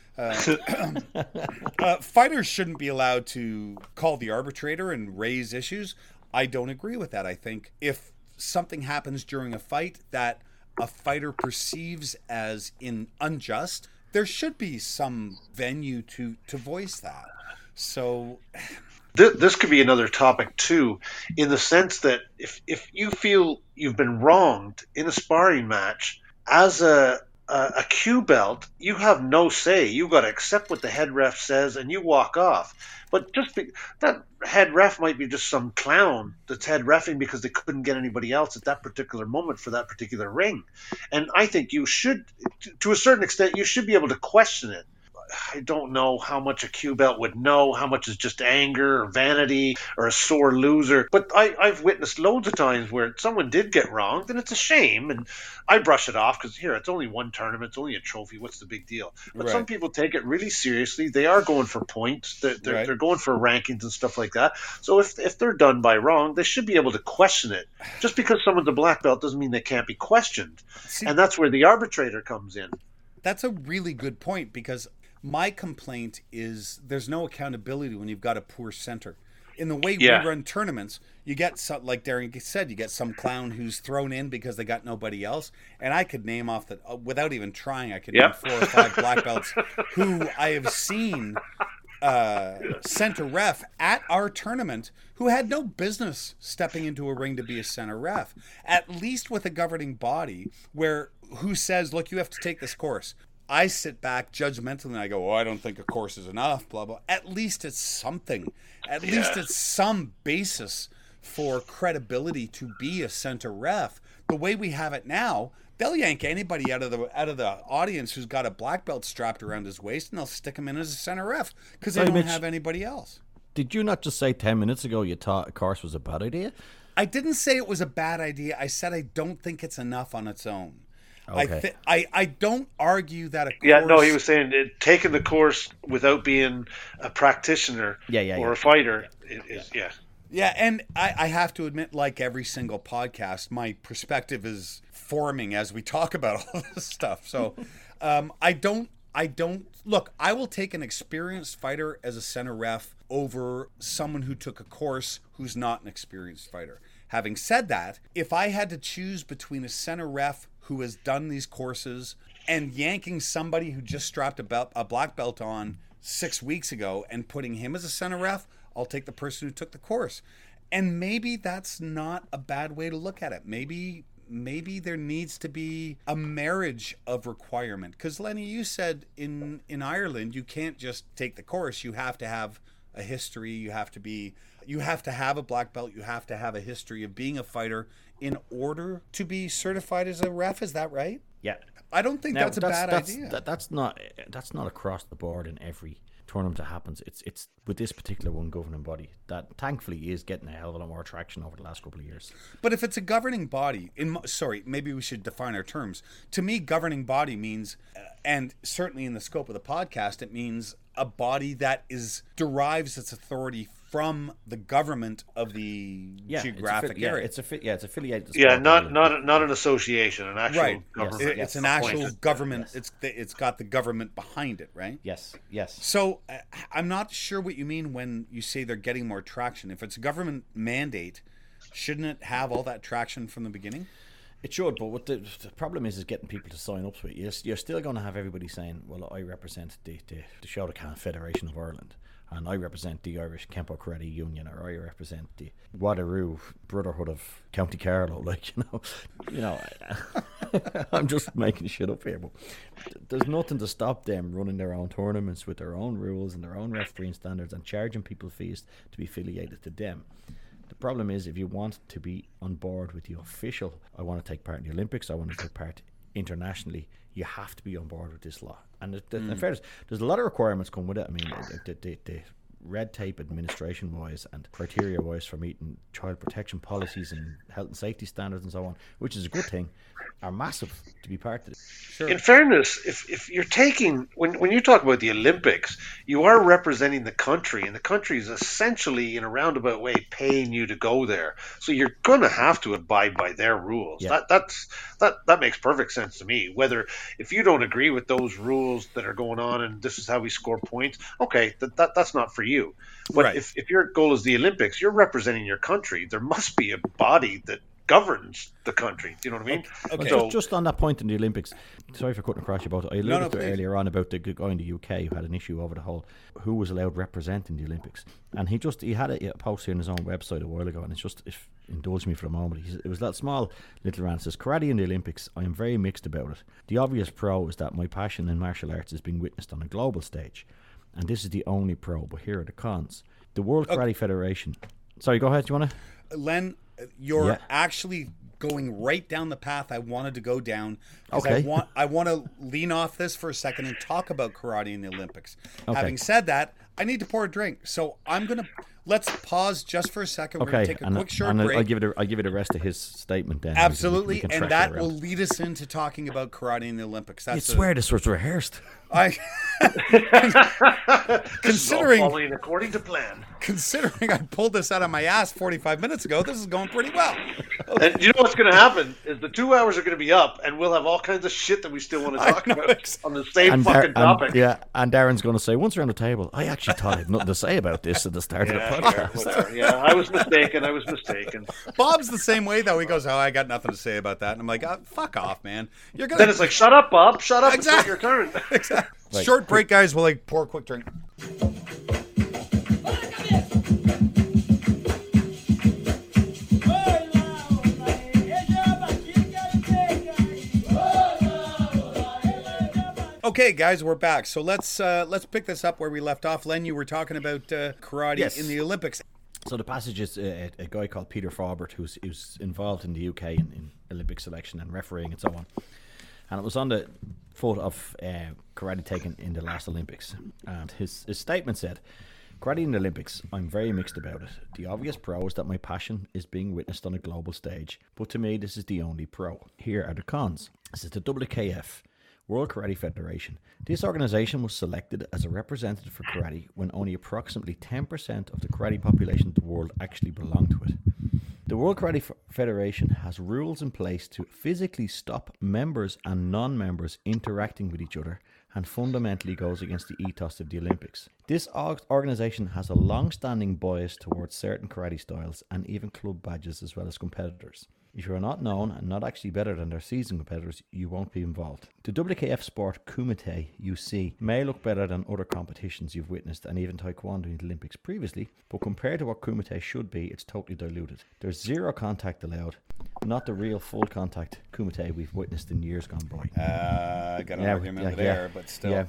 Fighters shouldn't be allowed to call the arbitrator and raise issues. I don't agree with that. I think if something happens during a fight that a fighter perceives as unjust, there should be some venue to voice that. So this could be another topic too, in the sense that if you feel you've been wronged in a sparring match, as a Q belt, you have no say. You've got to accept what the head ref says and you walk off. But that head ref might be just some clown that's head reffing because they couldn't get anybody else at that particular moment for that particular ring. And I think you should, to a certain extent, you should be able to question it. I don't know how much a Q belt would know, how much is just anger or vanity or a sore loser. But I've witnessed loads of times where someone did get wronged, and it's a shame. And I brush it off because, here, it's only one tournament, it's only a trophy. What's the big deal? But some people take it really seriously. They are going for points. They're going for rankings and stuff like that. So if they're done by wrong, they should be able to question it. Just because someone's a black belt doesn't mean they can't be questioned. And that's where the arbitrator comes in. That's a really good point, because my complaint is there's no accountability when you've got a poor center. In the way we run tournaments, you get some, like Darren said, you get some clown who's thrown in because they got nobody else. And I could name off without even trying, I could name 4 or 5 black belts who I have seen center ref at our tournament who had no business stepping into a ring to be a center ref. At least with a governing body who says, look, you have to take this course. I sit back judgmentally and I go, I don't think a course is enough, blah, blah. At least it's something. At least it's some basis for credibility to be a center ref. The way we have it now, they'll yank anybody out of the audience who's got a black belt strapped around his waist, and they'll stick him in as a center ref because they don't have anybody else. Did you not just say 10 minutes ago you thought a course was a bad idea? I didn't say it was a bad idea. I said I don't think it's enough on its own. Okay. I don't argue that a course... Yeah, no, he was saying taking the course without being a practitioner or a fighter is. Yeah, and I have to admit, like every single podcast, my perspective is forming as we talk about all this stuff. So I don't... Look, I will take an experienced fighter as a center ref over someone who took a course who's not an experienced fighter. Having said that, if I had to choose between a center ref who has done these courses and yanking somebody who just strapped a black belt on 6 weeks ago and putting him as a center ref, I'll take the person who took the course. And maybe that's not a bad way to look at it. Maybe there needs to be a marriage of requirement. Because Lenny, you said in Ireland, you can't just take the course. You have to have a history. You have to have a black belt. You have to have a history of being a fighter in order to be certified as a ref. Is that right? Yeah. I don't think that's a bad idea. That's not across the board in every tournament that happens. It's with this particular one governing body that thankfully is getting a hell of a lot more traction over the last couple of years. But if it's a governing body, maybe we should define our terms. To me, governing body means, and certainly in the scope of the podcast, it means a body that derives its authority from the government of the geographic area. It's affiliated. Not an association, an actual government. It's an actual government. Yes. It's got the government behind it, right? Yes. So I'm not sure what you mean when you say they're getting more traction. If it's a government mandate, shouldn't it have all that traction from the beginning? It should, but what the problem is getting people to sign up to it. You're still going to have everybody saying, well, I represent the Shotokan Federation of Ireland, and I represent the Irish Kempo Karate Union, or I represent the Wateroo Brotherhood of County Carlow. I'm just making shit up here, but there's nothing to stop them running their own tournaments with their own rules and their own refereeing standards and charging people fees to be affiliated to them. The problem is, if you want to be on board with the official, I want to take part in the Olympics, I want to take part internationally, you have to be on board with this law. And in fairness, there's a lot of requirements come with it. I mean, red tape administration wise and criteria wise for meeting child protection policies and health and safety standards and so on, which is a good thing, are massive to be part of it. Sure. In fairness, if you're taking, when you talk about the Olympics, you are representing the country, and the country is essentially, in a roundabout way, paying you to go there. So you're going to have to abide by their rules. Yeah. That makes perfect sense to me. Whether if you don't agree with those rules that are going on and this is how we score points, okay, that's not for you. But right. if your goal is the Olympics, you're representing your country. There must be a body that governs the country. Do you know what I mean? Okay. So, just on that point in the Olympics, sorry for cutting across you about it. I alluded to earlier on about the guy in the UK who had an issue over the whole who was allowed representing the Olympics, and he had a post here on his own website a while ago, and it's just, if indulge me for a moment, it was that small little rant. It says, karate in the Olympics, I am very mixed about it. The obvious pro is that my passion in martial arts is being witnessed on a global stage, and this is the only pro, but here are the cons. The World Karate Federation. Sorry, go ahead. Do you want to? Len, you're actually going right down the path I wanted to go down. Okay. I want to lean off this for a second and talk about karate in the Olympics. Okay. Having said that, I need to pour a drink. So let's pause just for a second. We're going to take a quick short break. I'll give it a rest of his statement then. Absolutely. And that will lead us into talking about karate in the Olympics. I swear this was rehearsed. Considering following according to plan. Considering I pulled this out of my ass 45 minutes ago, this is going pretty well. Okay. And you know what's going to happen is the 2 hours are going to be up, and we'll have all kinds of shit that we still want to talk about on the same fucking topic. And Darren's going to say, once around the table, I actually thought I had nothing to say about this at the start of the podcast. I was mistaken. Bob's the same way, though. He goes, I got nothing to say about that. And I'm like, fuck off, man. Then it's like, shut up, Bob. Shut up. Exactly. It's your turn. Exactly. Right. Short break, guys. We'll pour a quick drink. Okay, guys, we're back. So let's pick this up where we left off. Len, you were talking about karate in the Olympics. So the passage is a guy called Peter Faubert who's involved in the UK in Olympic selection and refereeing and so on. And it was on the foot of karate taken in the last Olympics. And his statement said, karate in the Olympics, I'm very mixed about it. The obvious pro is that my passion is being witnessed on a global stage. But to me, this is the only pro. Here are the cons. This is the WKF, World Karate Federation. This organisation was selected as a representative for karate when only approximately 10% of the karate population of the world actually belong to it. The World Karate Federation has rules in place to physically stop members and non-members interacting with each other and fundamentally goes against the ethos of the Olympics. This organisation has a long-standing bias towards certain karate styles and even club badges as well as competitors. If you are not known and not actually better than their seasoned competitors, you won't be involved. The WKF sport Kumite UC may look better than other competitions you've witnessed and even Taekwondo in the Olympics previously, but compared to what Kumite should be, it's totally diluted. There's zero contact allowed, not the real full contact Kumite we've witnessed in years gone by. I got an argument there, but still.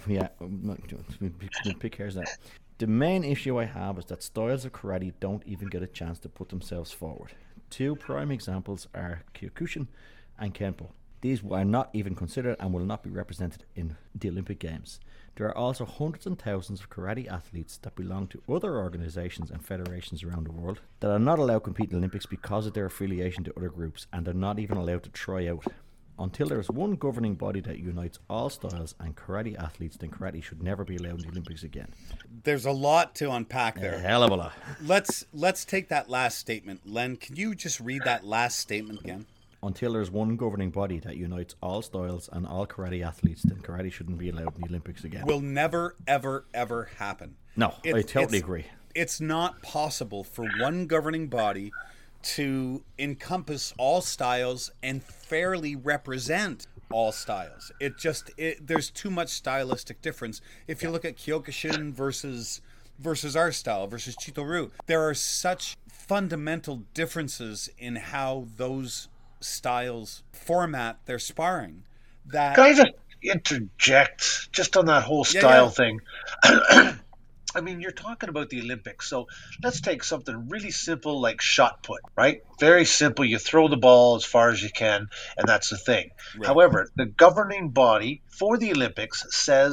Pick hairs now. The main issue I have is that styles of karate don't even get a chance to put themselves forward. Two prime examples are Kyokushin and Kenpo. These are not even considered and will not be represented in the Olympic Games. There are also hundreds and thousands of karate athletes that belong to other organisations and federations around the world that are not allowed to compete in the Olympics because of their affiliation to other groups, and they're not even allowed to try out. Until there is one governing body that unites all styles and karate athletes, then karate should never be allowed in the Olympics again. There's a lot to unpack there. A hell of a lot. Let's take that last statement. Len, can you just read that last statement again? Until there's one governing body that unites all styles and all karate athletes, then karate shouldn't be allowed in the Olympics again. Will never, ever, ever happen. No, I totally agree. It's not possible for one governing body to encompass all styles and fairly represent all styles. There's too much stylistic difference. If you look at Kyokushin versus our style versus Chito-ryu, there are such fundamental differences in how those styles format their sparring that... Can I just interject just on that whole style thing? I mean, you're talking about the Olympics, so let's take something really simple like shot put, right? Very simple. You throw the ball as far as you can, and that's the thing. Right. However, the governing body for the Olympics says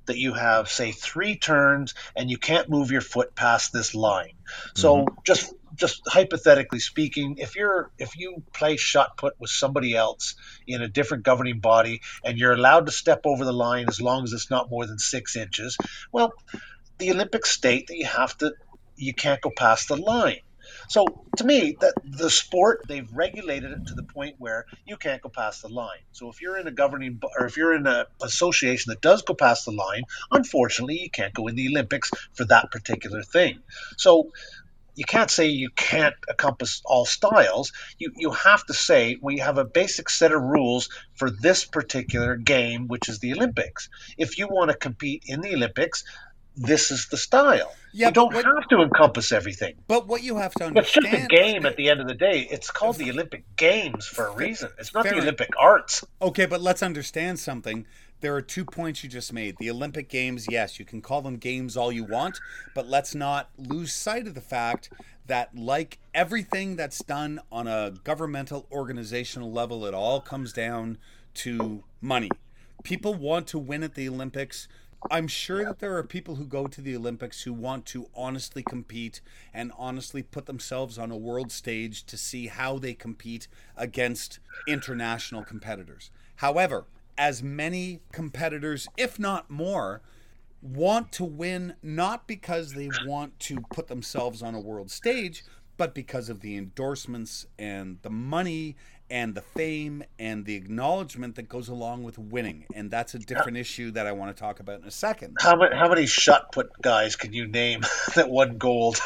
that you have, say, 3 turns and you can't move your foot past this line. So just hypothetically speaking, if you play shot put with somebody else in a different governing body and you're allowed to step over the line as long as it's not more than 6 inches, well, the Olympics state that you can't go past the line. So to me, that the sport, they've regulated it to the point where you can't go past the line. So if you're in a governing, or if you're in an association that does go past the line, unfortunately, you can't go in the Olympics for that particular thing. So you can't say you can't encompass all styles. You have to say we have a basic set of rules for this particular game, which is the Olympics. If you want to compete in the Olympics, this is the style. Yeah, you don't have to encompass everything. But what you have to understand... It's just a game at the end of the day. It's called the Olympic Games for a reason. It's not the Olympic arts. Okay, but let's understand something. There are 2 points you just made. The Olympic Games, yes, you can call them games all you want, but let's not lose sight of the fact that, like everything that's done on a governmental organizational level, it all comes down to money. People want to win at the Olympics. I'm sure that there are people who go to the Olympics who want to honestly compete and honestly put themselves on a world stage to see how they compete against international competitors. However, as many competitors, if not more, want to win not because they want to put themselves on a world stage, but because of the endorsements and the money and the fame and the acknowledgement that goes along with winning. And that's a different issue that I want to talk about in a second. How many shot put guys can you name that won gold?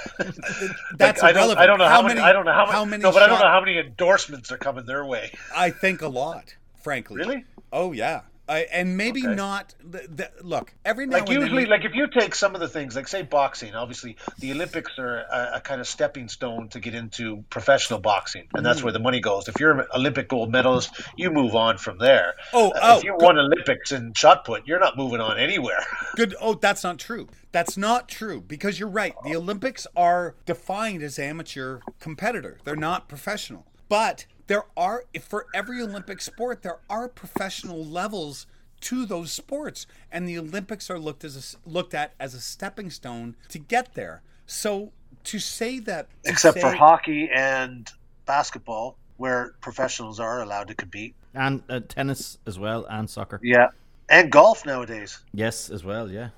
That's irrelevant. I don't know how many. No, but I don't know how many endorsements are coming their way. I think a lot, frankly. Really? Oh, yeah. And maybe not. Look, every now and then. Usually, like if you take some of the things, like say boxing, obviously the Olympics are a kind of stepping stone to get into professional boxing, and that's where the money goes. If you're an Olympic gold medalist, you move on from there. If you won Olympics in shot put, you're not moving on anywhere. Good. Oh, that's not true. That's not true, because you're right. The Olympics are defined as amateur competitor. They're not professional. But there are, for every Olympic sport, there are professional levels to those sports, and the Olympics are looked at as a stepping stone to get there. So to say that, except for hockey and basketball, where professionals are allowed to compete, and tennis as well, and soccer, yeah, and golf nowadays, yes, as well, yeah.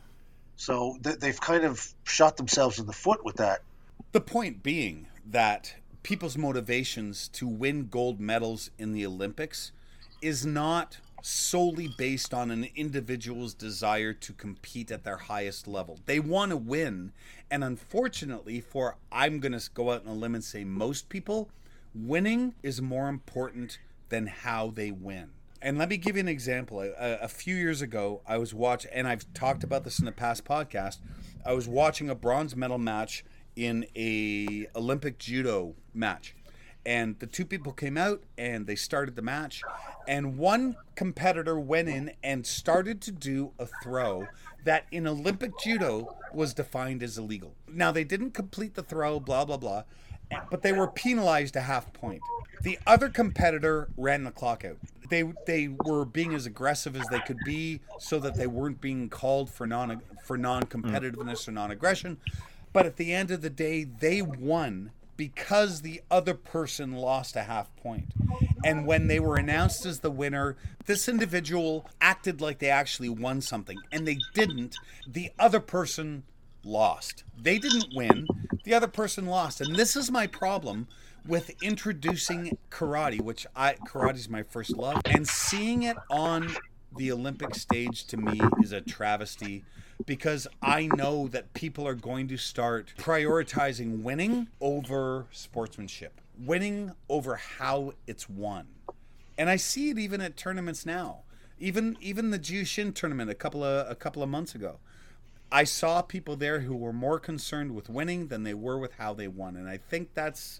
So they've kind of shot themselves in the foot with that. The point being that people's motivations to win gold medals in the Olympics is not solely based on an individual's desire to compete at their highest level. They want to win, and unfortunately I'm going to go out on a limb and say most people, winning is more important than how they win. And let me give you an example. A few years ago, I was watching, and I've talked about this in a past podcast, I was watching a bronze medal match in a Olympic judo match, and the 2 people came out and they started the match, and one competitor went in and started to do a throw that in Olympic judo was defined as illegal. Now, they didn't complete the throw, blah blah blah, but they were penalized a half point. The other competitor ran the clock out. They were being as aggressive as they could be so that they weren't being called for non-competitiveness or non-aggression. But at the end of the day, they won because the other person lost a half point. And when they were announced as the winner, this individual acted like they actually won something, and they didn't. The other person lost. They didn't win. The other person lost. And this is my problem with introducing karate, karate's my first love, and seeing it on the Olympic stage to me is a travesty, because I know that people are going to start prioritizing winning over sportsmanship, winning over how it's won. And I see it even at tournaments now. Even the Jiu-Shin tournament a couple of months ago. I saw people there who were more concerned with winning than they were with how they won. And I think that's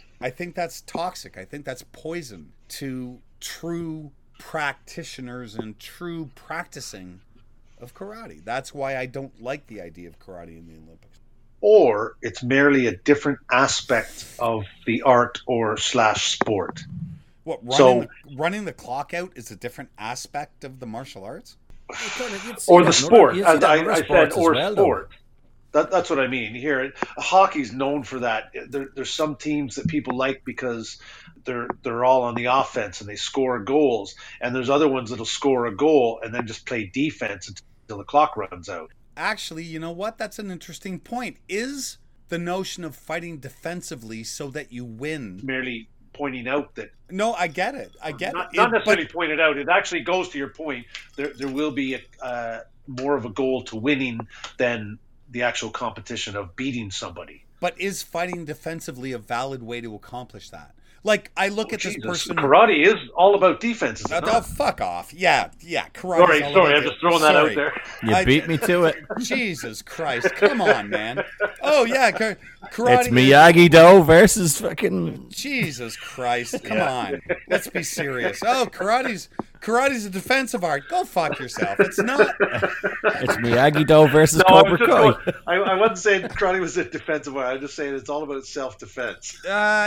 toxic. I think that's poison to true practitioners and true practicing of karate. That's why I don't like the idea of karate in the Olympics. Or it's merely a different aspect of the art or / sport. What, running the clock out is a different aspect of the martial arts? or the sport, as I said, or sport. That's what I mean. Here, hockey's known for that. There's some teams that people like because they're all on the offense and they score goals, and there's other ones that'll score a goal and then just play defense until the clock runs out. Actually, you know what? That's an interesting point. Is the notion of fighting defensively so that you win merely pointing out that? No, I get it. Not necessarily pointed out. It actually goes to your point. There will be more of a goal to winning than the actual competition of beating somebody. But is fighting defensively a valid way to accomplish that? Like, I look at this person. Karate is all about defense. Oh, fuck off. Yeah. Karate. Sorry, I'm just throwing that out there. You beat me to it. Jesus Christ. Come on, man. Oh, yeah. Karate. It's Miyagi-Do versus fucking. Jesus Christ. Come on. Let's be serious. Oh, karate's a defensive art. Go fuck yourself. It's not. It's Miyagi-Do versus Cobra Kai. I wasn't saying karate was a defensive art. I'm just saying it's all about self-defense.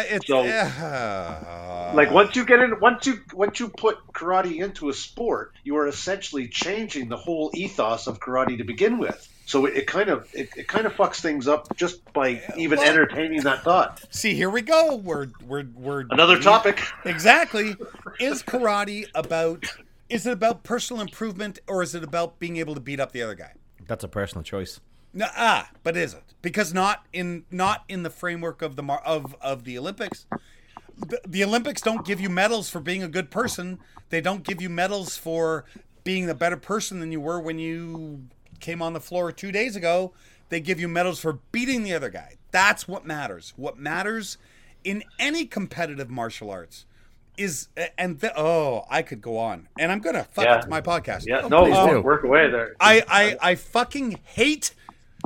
Like once you put karate into a sport, you are essentially changing the whole ethos of karate to begin with. So it kind of fucks things up just by even entertaining that thought. See, here we go. We're another topic. Exactly. Is karate about personal improvement, or is it about being able to beat up the other guy? That's a personal choice. No, but is it? Because not in the framework of the Olympics. The Olympics don't give you medals for being a good person. They don't give you medals for being a better person than you were when you came on the floor 2 days ago. They give you medals for beating the other guy. That's what matters. What matters in any competitive martial arts is, I could go on, and I'm gonna it's my podcast. Yeah, no, work away there. I fucking hate.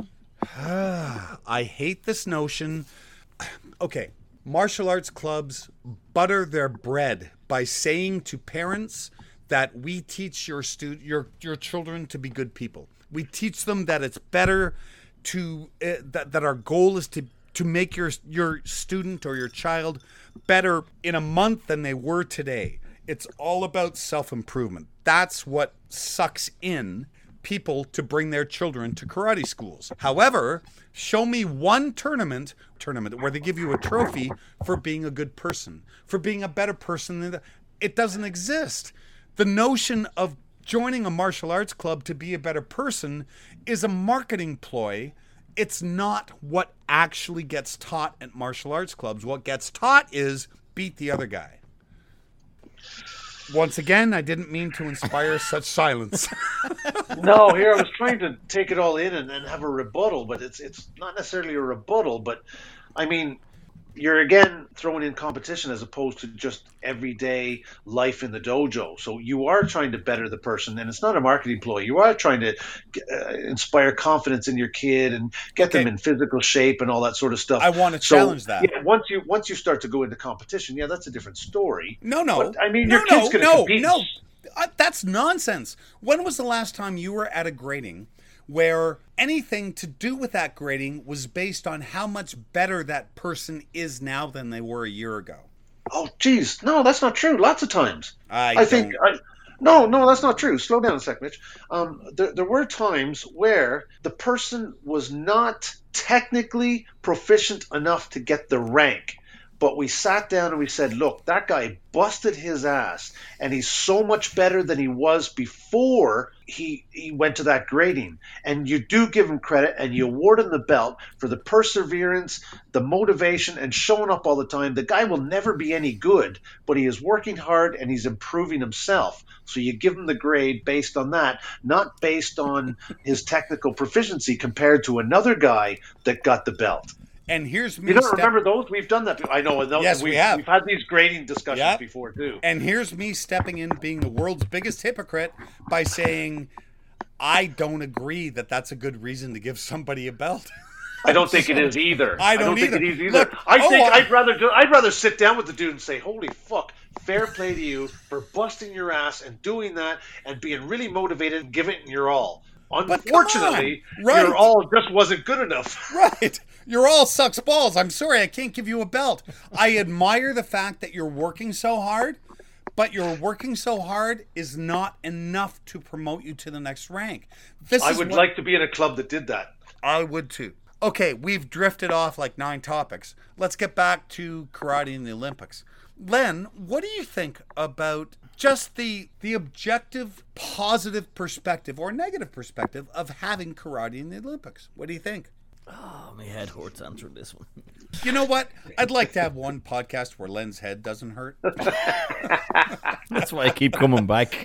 I hate this notion. Okay, martial arts clubs butter their bread by saying to parents that we teach your children to be good people. We teach them that it's better to that our goal is to make your student or your child better in a month than they were today. It's all about self-improvement. That's what sucks in people to bring their children to karate schools. However, show me one tournament where they give you a trophy for being a good person, for being a better person. It doesn't exist. The notion of joining a martial arts club to be a better person is a marketing ploy. It's not what actually gets taught at martial arts clubs. What gets taught is beat the other guy. Once again, I didn't mean to inspire such silence. No, here I was trying to take it all in and have a rebuttal, but it's not necessarily a rebuttal. But I mean, you're again throwing in competition as opposed to just everyday life in the dojo. So you are trying to better the person, and it's not a marketing ploy. You are trying to inspire confidence in your kid and get them in physical shape and all that sort of stuff. I want to challenge that. Yeah, once you start to go into competition, that's a different story. No. But, I mean, your kid's going to compete. No, that's nonsense. When was the last time you were at a grading where anything to do with that grading was based on how much better that person is now than they were a year ago? Oh, geez. No, that's not true. Lots of times. No, that's not true. Slow down a sec, Mitch. There were times where the person was not technically proficient enough to get the rank. But we sat down and we said, look, that guy busted his ass, and he's so much better than he was before he went to that grading. And you do give him credit, and you award him the belt for the perseverance, the motivation, and showing up all the time. The guy will never be any good, but he is working hard and he's improving himself. So you give him the grade based on that, not based on his technical proficiency compared to another guy that got the belt. And here's me. You don't remember those? We've done that. I know. Yes, we have. We've had these grading discussions before too. And here's me stepping in, being the world's biggest hypocrite by saying, I don't agree that that's a good reason to give somebody a belt. I don't think it is either. I don't think either. it is either. Look, I'd rather sit down with the dude and say, "Holy fuck, fair play to you for busting your ass and doing that and being really motivated and giving it your all." Unfortunately, your all just wasn't good enough. Right. Your all sucks balls. I'm sorry, I can't give you a belt. I admire the fact that you're working so hard, but your working so hard is not enough to promote you to the next rank. I would like to be in a club that did that. I would too. Okay, we've drifted off like 9 topics. Let's get back to karate in the Olympics. Len, what do you think about just the objective, positive perspective or negative perspective of having karate in the Olympics? What do you think? Oh, my head hurts answering this one. You know what? I'd like to have one podcast where Len's head doesn't hurt. That's why I keep coming back.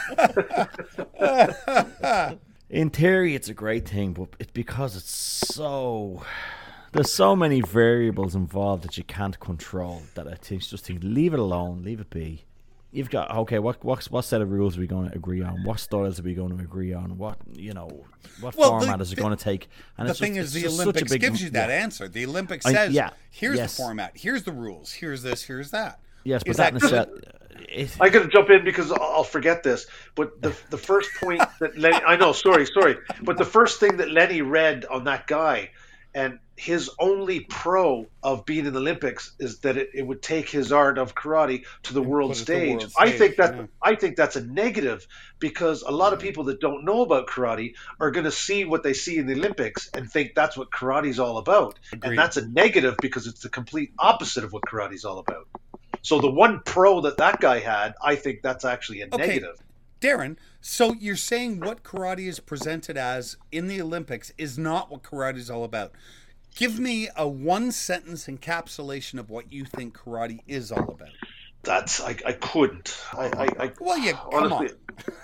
In theory, it's a great thing, but it's because it's so... There's so many variables involved that you can't control that I just think, leave it alone, leave it be. You've got, okay, what set of rules are we going to agree on? What styles are we going to agree on? What format is it going to take? And the thing is, the Olympics gives you that answer. The Olympics says, here's the format, here's the rules, here's this, here's that. Yes, but I got to jump in because I'll forget this. But the first point that Lenny, I know, sorry, but the first thing that Lenny read on that guy, and his only pro of being in the Olympics is that it would take his art of karate to the world stage. I think that's a negative, because a lot of people that don't know about karate are going to see what they see in the Olympics and think that's what karate's all about. Agreed. And that's a negative because it's the complete opposite of what karate's all about. So the one pro that guy had, I think that's actually a negative. Darren, so you're saying what karate is presented as in the Olympics is not what karate is all about. Give me a one-sentence encapsulation of what you think karate is all about. I couldn't. Come on.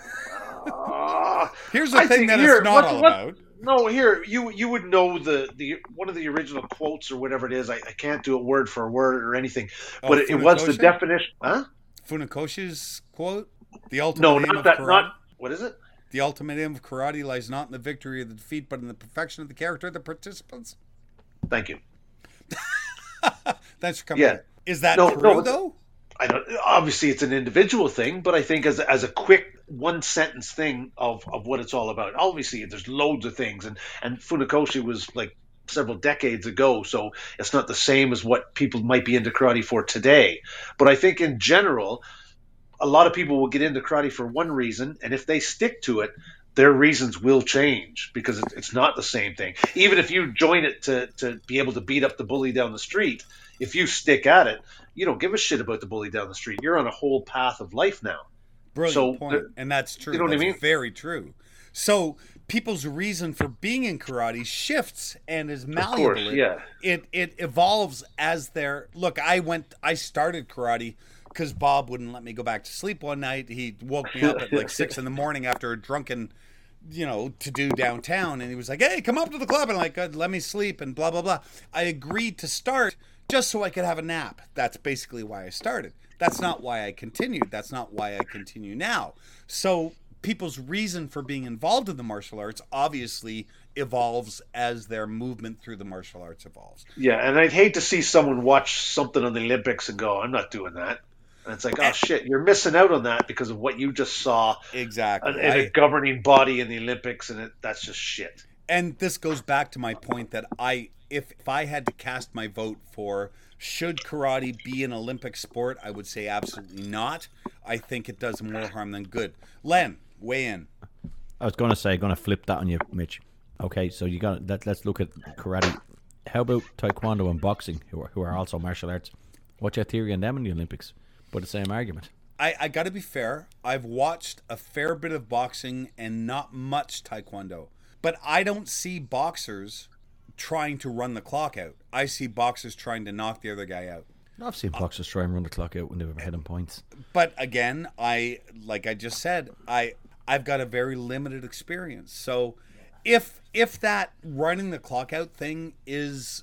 Here's the thing that it's not all about. No, here you would know the one of the original quotes or whatever it is. I can't do it word for word or anything, but it was the definition. Huh? Funakoshi's quote. The ultimate aim of karate. What is it? The ultimate aim of karate lies not in the victory or the defeat, but in the perfection of the character of the participants. Thank you. Thanks for coming. Yeah. Is that true though? I don't. Obviously, it's an individual thing, but I think as a quick one sentence thing of what it's all about. Obviously, there's loads of things, and Funakoshi was like several decades ago, so it's not the same as what people might be into karate for today. But I think in general, a lot of people will get into karate for one reason, and if they stick to it, their reasons will change because it's not the same thing. Even if you join it to be able to beat up the bully down the street, if you stick at it, you don't give a shit about the bully down the street. You're on a whole path of life now. Brilliant point. And that's true. You know what I mean? Very true. So people's reason for being in karate shifts and is malleable. Of course, yeah. It evolves as their... Look, I started karate because Bob wouldn't let me go back to sleep one night. He woke me up at like 6 a.m. after a drunken, to do downtown. And he was like, hey, come up to the club. And I'm like, let me sleep and blah, blah, blah. I agreed to start just so I could have a nap. That's basically why I started. That's not why I continued. That's not why I continue now. So people's reason for being involved in the martial arts obviously evolves as their movement through the martial arts evolves. Yeah, and I'd hate to see someone watch something on the Olympics and go, I'm not doing that. And it's like, oh shit, you're missing out on that because of what you just saw. Exactly. And a governing body in the Olympics, and that's just shit. And this goes back to my point that if I had to cast my vote for should karate be an Olympic sport, I would say absolutely not. I think it does more harm than good. Len, weigh in. I was going to flip that on you, Mitch. Okay, so let's look at karate. How about taekwondo and boxing, who are also martial arts? What's your theory on them in the Olympics? But the same argument. I got to be fair. I've watched a fair bit of boxing and not much taekwondo. But I don't see boxers trying to run the clock out. I see boxers trying to knock the other guy out. I've seen boxers try and run the clock out when they were ahead in points. But again, like I just said, I've got a very limited experience. So if that running the clock out thing is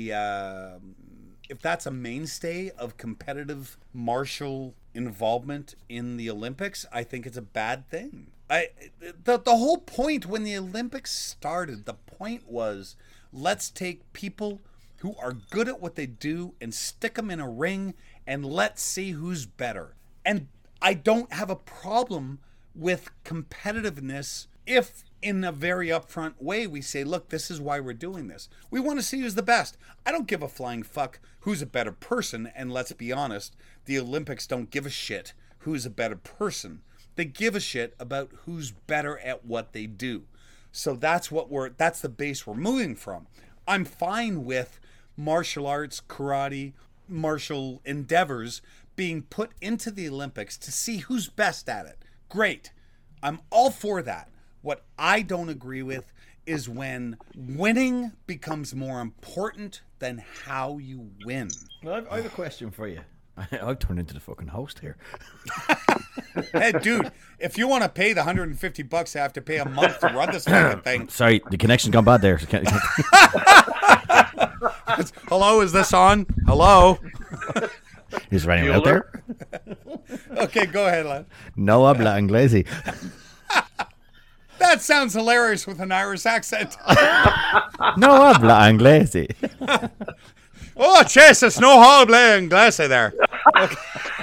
if that's a mainstay of competitive martial involvement in the Olympics, I think it's a bad thing. The whole point when the Olympics started, the point was, let's take people who are good at what they do and stick them in a ring and let's see who's better. And I don't have a problem with competitiveness if in a very upfront way we say, look, this is why we're doing this. We want to see who's the best. I don't give a flying fuck who's a better person, and let's be honest, the Olympics don't give a shit who's a better person. They give a shit about who's better at what they do. So that's the base we're moving from. I'm fine with martial arts, karate, martial endeavors being put into the Olympics to see who's best at it. Great. I'm all for that. What I don't agree with is when winning becomes more important than how you win. Well, I have a question for you. I've turned into the fucking host here. Hey, dude, if you want to pay the $150 I have to pay a month to run this fucking thing. Sorry, the connection's gone bad there. Hello, is this on? Hello? Is there anyone out there? Okay, go ahead, lad. No habla inglés. That sounds hilarious with an Irish accent. No habla inglés. Oh, chase, it's no habla inglés there. Okay.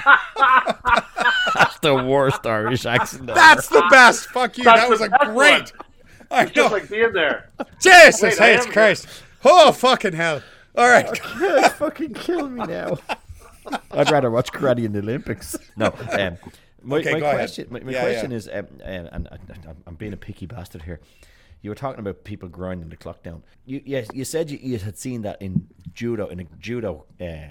That's the worst Irish accent ever. That's the best. Fuck you. That was a great. I know. Just like being there. Jesus, hey, Christ. Oh, fucking hell. All right. Fucking kill me now. I'd rather watch karate in the Olympics. No. My question is, and I'm being a picky bastard here. You were talking about people grinding the clock down. You said you had seen that in a judo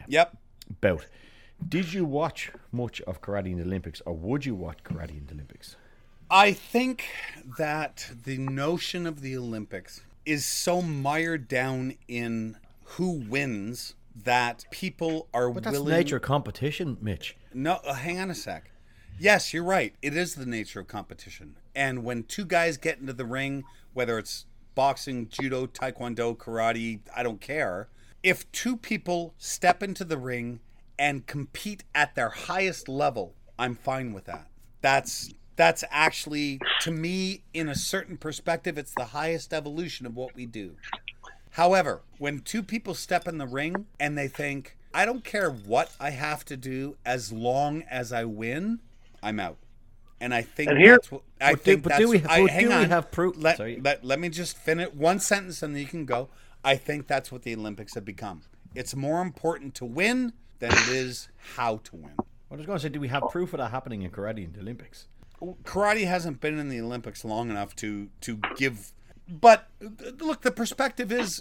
bout. Did you watch much of karate in the Olympics, or would you watch karate in the Olympics? I think that the notion of the Olympics is so mired down in who wins that people are willing... But that's nature of competition, Mitch. No, hang on a sec. Yes, you're right. It is the nature of competition. And when two guys get into the ring, whether it's boxing, judo, taekwondo, karate, I don't care. If two people step into the ring and compete at their highest level, I'm fine with that. That's actually, to me, in a certain perspective, it's the highest evolution of what we do. However, when two people step in the ring and they think, I don't care what I have to do as long as I win, I'm out. And I think that's what I think. But do we have proof? Let me just finish one sentence and then you can go. I think that's what the Olympics have become. It's more important to win than it is how to win. I was going to say, do we have proof of that happening in karate in the Olympics? Karate hasn't been in the Olympics long enough to give. But look, the perspective is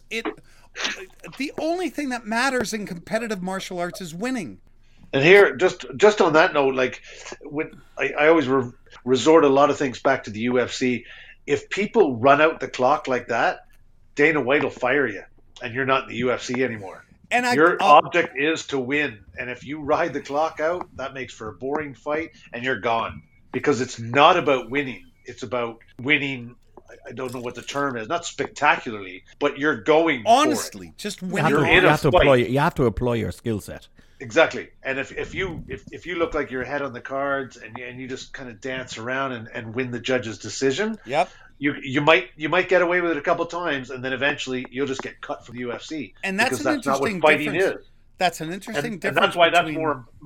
the only thing that matters in competitive martial arts is winning. And here, just on that note, like when I always resort a lot of things back to the UFC. If people run out the clock like that, Dana White will fire you, and you're not in the UFC anymore. And your object is to win, and if you ride the clock out, that makes for a boring fight, and you're gone because it's not about winning; it's about winning. I don't know what the term is, not spectacularly, but you're going honestly, for it. Just winning. You have to apply your skill set. Exactly, and if you look like you're ahead on the cards and you just kind of dance around and win the judge's decision, yep, you might get away with it a couple times, and then eventually you'll just get cut from the UFC. And that's an interesting not what fighting difference. Is. That's an interesting difference. And that's why that's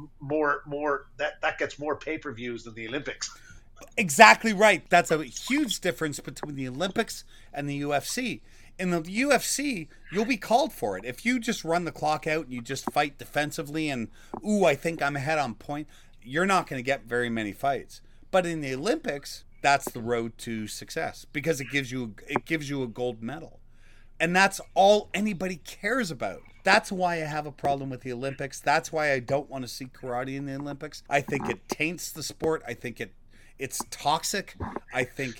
more that gets more pay-per-views than the Olympics. Exactly right. That's a huge difference between the Olympics and the UFC. In the UFC, you'll be called for it. If you just run the clock out and you just fight defensively and, I think I'm ahead on point, you're not going to get very many fights. But in the Olympics, that's the road to success because it gives you a gold medal. And that's all anybody cares about. That's why I have a problem with the Olympics. That's why I don't want to see karate in the Olympics. I think it taints the sport. I think it's toxic. I think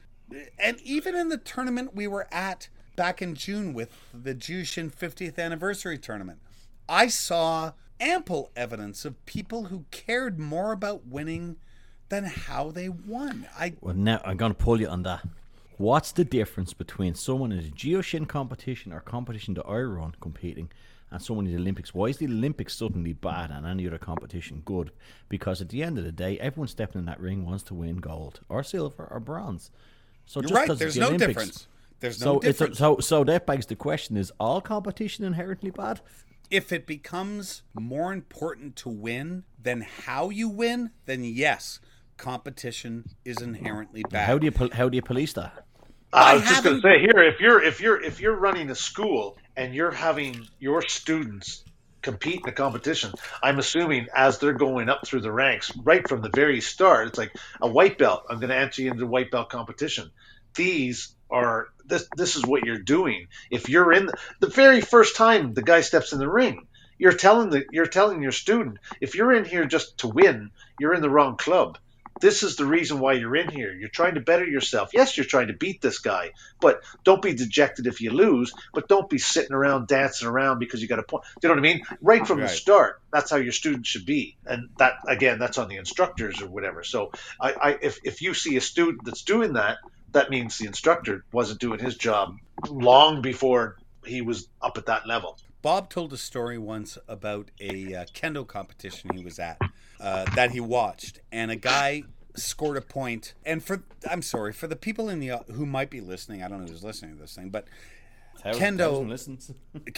and even in the tournament we were at back in June with the Jushin 50th anniversary tournament, I saw ample evidence of people who cared more about winning than how they won. Well, now I'm going to pull you on that. What's the difference between someone in a Jushin competition or competition that I run competing and someone in the Olympics? Why is the Olympics suddenly bad and any other competition good? Because at the end of the day, everyone stepping in that ring wants to win gold or silver or bronze. So you're just right. There's no Olympics, difference. There's no difference. So that begs the question: is all competition inherently bad? If it becomes more important to win than how you win, then yes, competition is inherently bad. How do you police that? I was just going to say here, if you're running a school and you're having your students compete in a competition, I'm assuming as they're going up through the ranks, right from the very start, it's like a white belt. I'm going to enter you into the white belt competition. This is what you're doing. If you're in the very first time the guy steps in the ring, you're telling your student, if you're in here just to win, you're in the wrong club. This is the reason why you're in here. You're trying to better yourself. Yes, you're trying to beat this guy, but don't be dejected if you lose, but don't be sitting around dancing around because you got a point. Do you know what I mean? Right from the start, that's how your student should be. And that, again, that's on the instructors or whatever. So if you see a student that's doing that, that means the instructor wasn't doing his job long before he was up at that level. Bob told a story once about a kendo competition he was at that he watched, and a guy scored a point. And for the people in the who might be listening, I don't know who's listening to this thing, but kendo listens.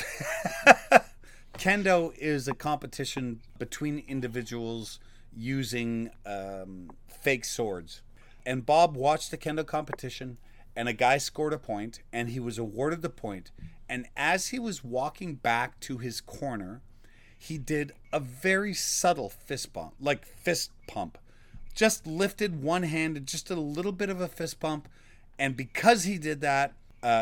Kendo is a competition between individuals using fake swords. And Bob watched the kendo competition, and a guy scored a point, and he was awarded the point. And as he was walking back to his corner, he did a very subtle fist pump. Just lifted one hand and just did a little bit of a fist pump. And because he did that,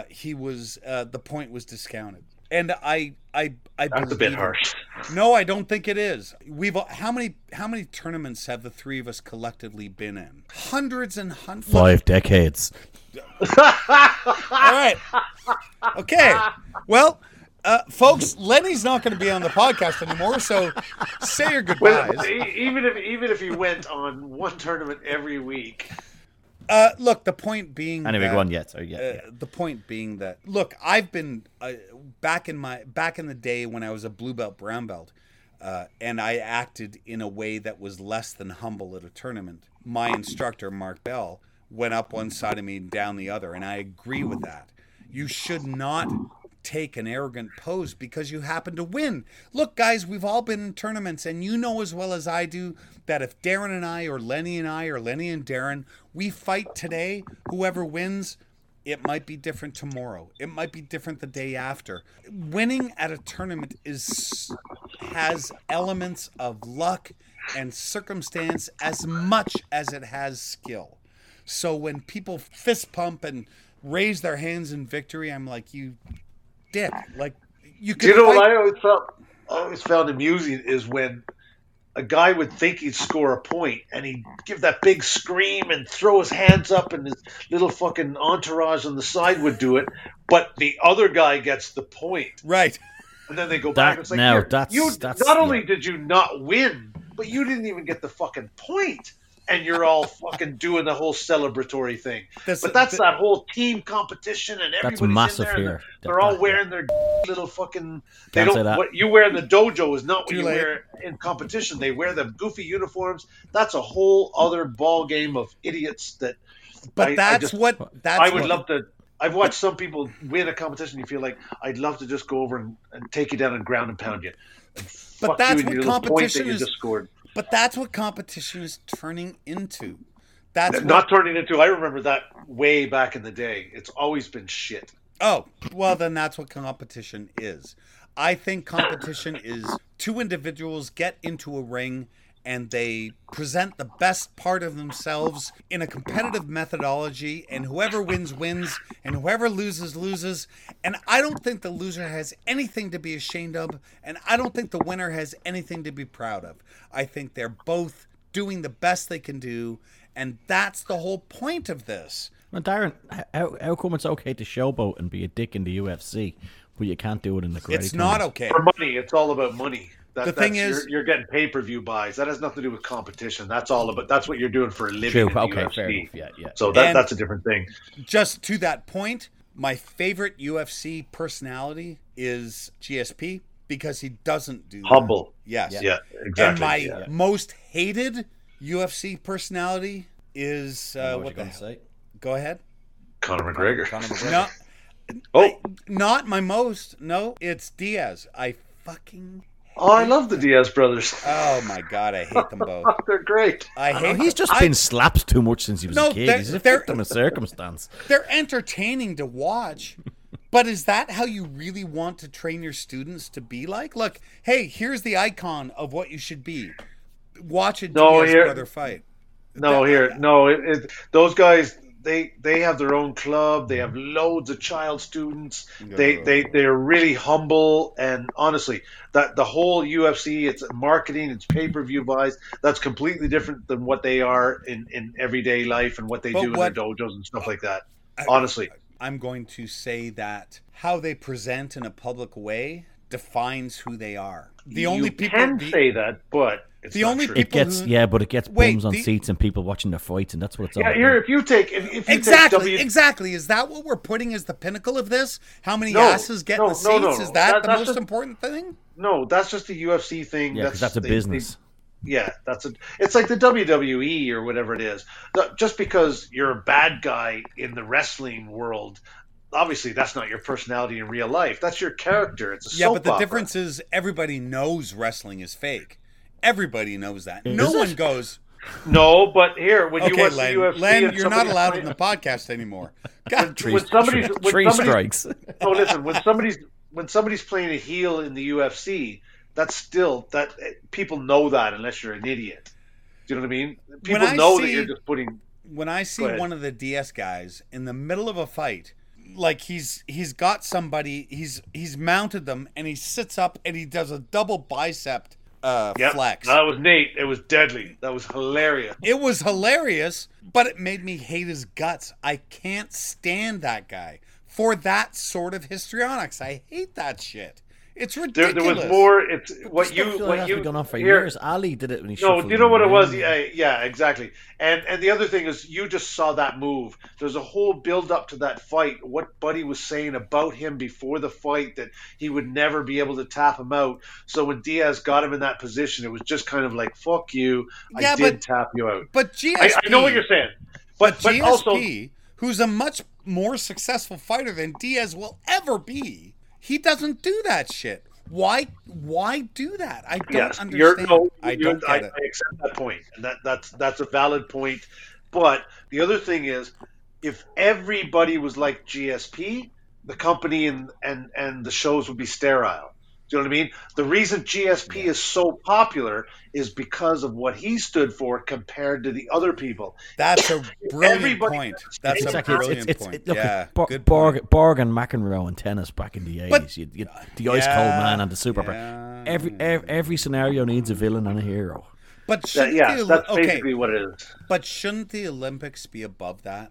the point was discounted. And I that's a bit harsh. No, I don't think it is. How many tournaments have the three of us collectively been in? Hundreds and hundreds. 5 decades. All right. Okay. Well, folks, Lenny's not going to be on the podcast anymore, so say your goodbyes. Well, even if he went on one tournament every week. Look, the point being anyway, go on. Yes, the point being that I've been back in the day when I was a blue belt, brown belt, and I acted in a way that was less than humble at a tournament. My instructor, Mark Bell, went up one side of me and down the other, and I agree with that. You should not take an arrogant pose because you happen to win. Look, guys, we've all been in tournaments, and you know as well as I do that if Darren and I, or Lenny and I, or Lenny and Darren, we fight today, whoever wins, it might be different tomorrow. It might be different the day after. Winning at a tournament has elements of luck and circumstance as much as it has skill. So when people fist pump and raise their hands in victory, I'm like, you dick. Like, you could. Do you know what I always found amusing is when a guy would think he'd score a point and he'd give that big scream and throw his hands up, and his little fucking entourage on the side would do it, but the other guy gets the point. Right. And then they go back and it's like, that's not only did you not win, but you didn't even get the fucking point. And you're all fucking doing the whole celebratory thing. But that's that whole team competition, and everybody's in there. Here. They're all wearing their little fucking. Can't say that. What you wear in the dojo is not what you wear in competition. They wear the goofy uniforms. That's a whole other ball game of idiots. I would love to. I've watched some people win a competition. You feel like I'd love to just go over and take you down and ground and pound you. But that's what competition is. But that's what competition is turning into. Not turning into. I remember that way back in the day. It's always been shit. Oh, well, then that's what competition is. I think competition is two individuals get into a ring and they present the best part of themselves in a competitive methodology, and whoever wins, wins, and whoever loses, loses. And I don't think the loser has anything to be ashamed of, and I don't think the winner has anything to be proud of. I think they're both doing the best they can do, and that's the whole point of this. Well, Darren, how come it's okay to showboat and be a dick in the UFC, but you can't do it in the karate? It's not okay. For money, it's all about money. The thing is, you're getting pay-per-view buys. That has nothing to do with competition. That's what you're doing for a living. True. In the okay, UFC. fair enough. Yeah. So that's a different thing. Just to that point, my favorite UFC personality is GSP because he doesn't do humble. That. Yes. Yeah. Exactly. And my most hated UFC personality is what the hell? Say? Go ahead. Conor McGregor. No. Not my most. No, it's Diaz. I fucking. Oh, I love the Diaz brothers. Oh my God, I hate them both. They're great. He's just been slapped too much since he was a kid. He's a victim of circumstance. They're entertaining to watch, But is that how you really want to train your students to be like? Look, hey, here's the icon of what you should be. Watch a Diaz brother fight. Those guys, they have their own club. They have loads of child students. They're really humble, and honestly, that the whole UFC, it's marketing, it's pay-per-view buys. That's completely different than what they are in everyday life and what they do in their dojos and stuff like that. Honestly, I'm going to say that how they present in a public way defines who they are. You can say that, but it's the not only true. people but it gets bums on seats and people watching the fights, and that's what it's all about. Here, if you take exactly, is that what we're putting as the pinnacle of this? How many asses get in the seats? Is that the most important thing? No, that's just the UFC thing. Yeah, because that's a business. It's like the WWE or whatever it is. Just because you're a bad guy in the wrestling world, obviously that's not your personality in real life. That's your character. It's a soap but the opera. difference is everybody knows wrestling is fake. Everybody knows that. No one goes. No, but here when you watch the UFC, Len, you're not allowed in the podcast anymore. God, three strikes. No, listen. When somebody's playing a heel in the UFC, that's still that people know that unless you're an idiot. Do you know what I mean? People know that you're just putting. When I see one of the DS guys in the middle of a fight, like he's got somebody, he's mounted them, and he sits up and he does a double bicep flex. That was Nate. It was deadly. That was hilarious. It was hilarious, but it made me hate his guts. I can't stand that guy for that sort of histrionics. I hate that shit. It's ridiculous. There was more. It's what you gone on for years. Ali did it when he. No, do you know what it was? Yeah, exactly. And the other thing is, you just saw that move. There's a whole build up to that fight. What Buddy was saying about him before the fight, that he would never be able to tap him out. So when Diaz got him in that position, it was just kind of like, "Fuck you, I did tap you out." But GSP, I know what you're saying. But GSP, also, who's a much more successful fighter than Diaz will ever be, he doesn't do that shit. Why do that? I don't understand. I accept that point, and that's a valid point. But the other thing is, if everybody was like GSP, the company and the shows would be sterile. Do you know what I mean? The reason GSP is so popular is because of what he stood for compared to the other people. That's a brilliant point. That's a brilliant point. Look, Borg and McEnroe in tennis back in the 80s. The ice cold man and the super. Every scenario needs a villain and a hero. But that's basically what it is. But shouldn't the Olympics be above that?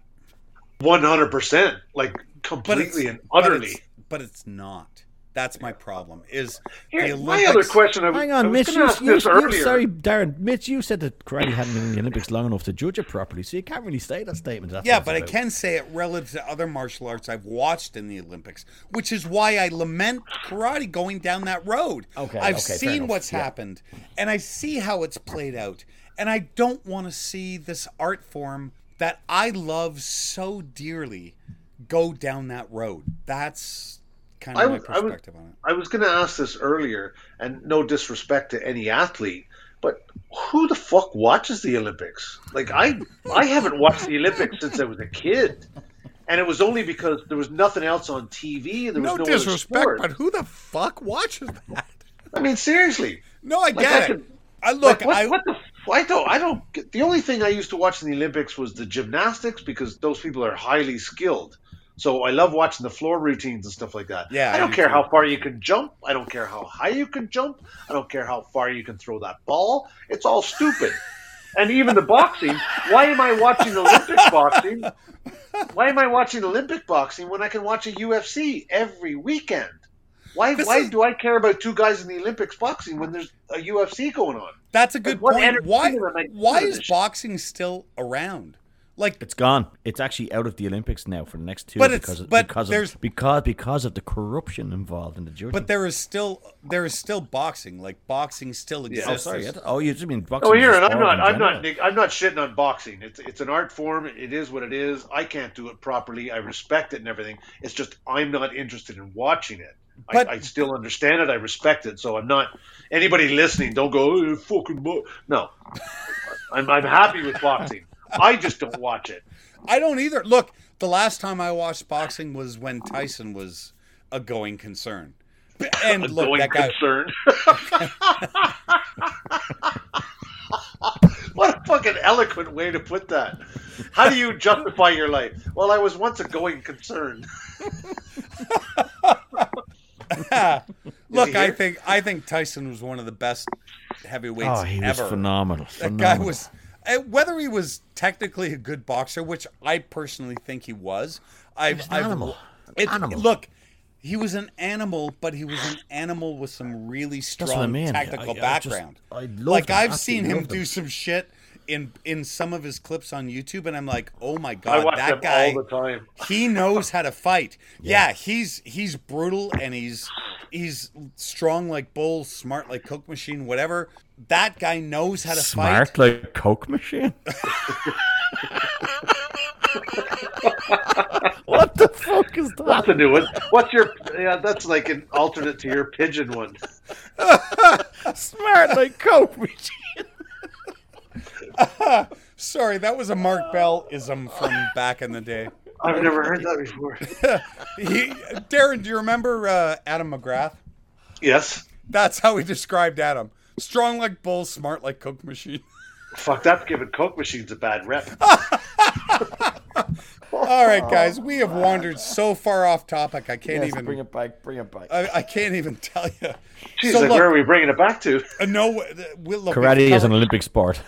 100%, like completely and utterly. But it's not. That's my problem. Is the Olympics... My other question? Hang on, Mitch. Sorry, Darren. Mitch, you said that karate hadn't been in the Olympics long enough to judge it properly, so you can't really say that statement. But I can say it relative to other martial arts I've watched in the Olympics, which is why I lament karate going down that road. I've seen what's happened, and I see how it's played out, and I don't want to see this art form that I love so dearly go down that road. That's kind of my perspective on it. I was going to ask this earlier, and no disrespect to any athlete, but who the fuck watches the Olympics? Like, I haven't watched the Olympics since I was a kid, and it was only because there was nothing else on TV. There was no disrespect, sport. But who the fuck watches that? I mean, seriously. No, I get it. I don't. The only thing I used to watch in the Olympics was the gymnastics, because those people are highly skilled. So I love watching the floor routines and stuff like that. Yeah, I don't care how far you can jump. I don't care how high you can jump. I don't care how far you can throw that ball. It's all stupid. And even the boxing. Why am I watching Olympic boxing? Why am I watching Olympic boxing when I can watch a UFC every weekend? Why do I care about two guys in the Olympics boxing when there's a UFC going on? That's a good point. Why is boxing still around? Like, it's gone. It's actually out of the Olympics now for the next two because of the corruption involved in the judging. But there is still boxing. Like, boxing still exists. You just mean boxing? Oh, here, and I'm not shitting on boxing. It's an art form. It is what it is. I can't do it properly. I respect it and everything. It's just I'm not interested in watching it. I still understand it. I respect it. So I'm not. Anybody listening, don't go fucking. No, I'm happy with boxing. I just don't watch it. I don't either. Look, The last time I watched boxing was when Tyson was a going concern. And A look, going that guy. concern. What a fucking eloquent way to put that. How do you justify your life? Well, I was once a going concern. Look, I think Tyson was one of the best heavyweights ever. Oh, he was phenomenal. That guy was, whether he was technically a good boxer, which I personally think he was. An animal. Look, he was an animal, but he was an animal with some really strong technical background. I've seen him do some shit in some of his clips on YouTube, and I'm like, oh my god, that guy! All the time. He knows how to fight. Yeah, he's brutal and he's strong like bull, smart like Coke machine, whatever. That guy knows how to fight. Smart like Coke machine. What the fuck is that? That's a new one. What's your? Yeah, that's like an alternate to your pigeon one. Smart like Coke machine. Sorry, that was a Mark Bell-ism from back in the day. I've never heard that before. Darren, do you remember Adam McGrath? Yes. That's how he described Adam. Strong like bull, smart like Coke machine. Fuck, that's giving Coke machines a bad rep. All right, guys, we have wandered so far off topic. I can't even bring it back. I can't even tell you. Jeez, so where are we bringing it back to? Karate is an Olympic sport.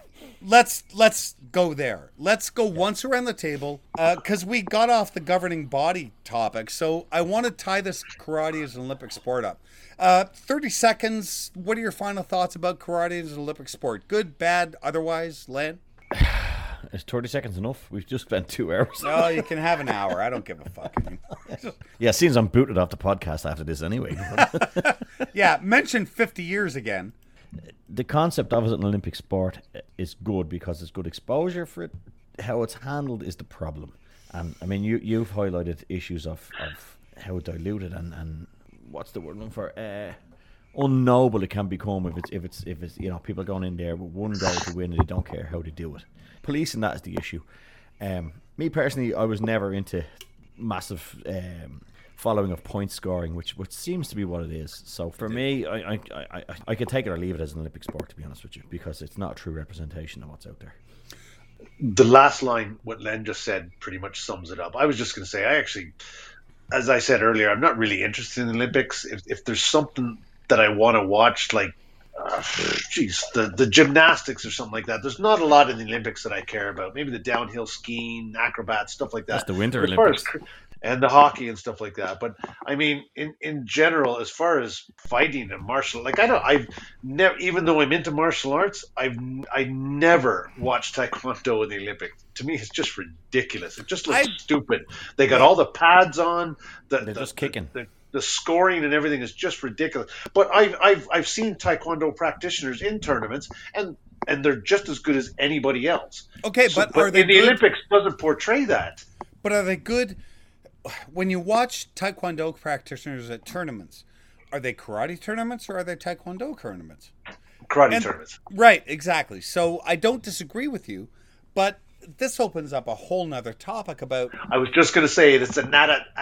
Let's go there. Let's go once around the table because we got off the governing body topic. So I want to tie this karate as an Olympic sport up. 30 seconds. What are your final thoughts about karate as an Olympic sport? Good, bad, otherwise, Len? Is 30 seconds enough? We've just spent 2 hours. No, you can have an hour. I don't give a fuck anymore. Yeah, seems I'm booted off the podcast after this anyway. Yeah, mention 50 years again. The concept of it as an Olympic sport is good because it's good exposure for it. How it's handled is the problem. And I mean, you've highlighted issues of how diluted and what's the word I'm looking for? Unknowable it can become if it's people going in there with one goal to win and they don't care how to do it. Policing that is the issue. Me personally, I was never into massive following of point scoring, which seems to be what it is. So for me, I could take it or leave it as an Olympic sport, to be honest with you, because it's not a true representation of what's out there. The last line, what Len just said, pretty much sums it up. I was just going to say, I actually, as I said earlier, I'm not really interested in the Olympics. If there's something that I want to watch, like, the gymnastics or something like that. There's not a lot in the Olympics that I care about. Maybe the downhill skiing, acrobats, stuff like that. That's the Winter Olympics. And the hockey and stuff like that. But I mean, in general, as far as fighting and martial, like I've never, even though I'm into martial arts, I never watched Taekwondo in the Olympics. To me, it's just ridiculous. It just looks stupid. They got all the pads on. They're just kicking. The scoring and everything is just ridiculous. But I've seen Taekwondo practitioners in tournaments, and they're just as good as anybody else. Okay, so, but are they in the good? Olympics doesn't portray that. But are they good? When you watch Taekwondo practitioners at tournaments, are they karate tournaments or are they Taekwondo tournaments? Karate tournaments. Right, exactly. So I don't disagree with you, but this opens up a whole nother topic about... I was just going to say it's an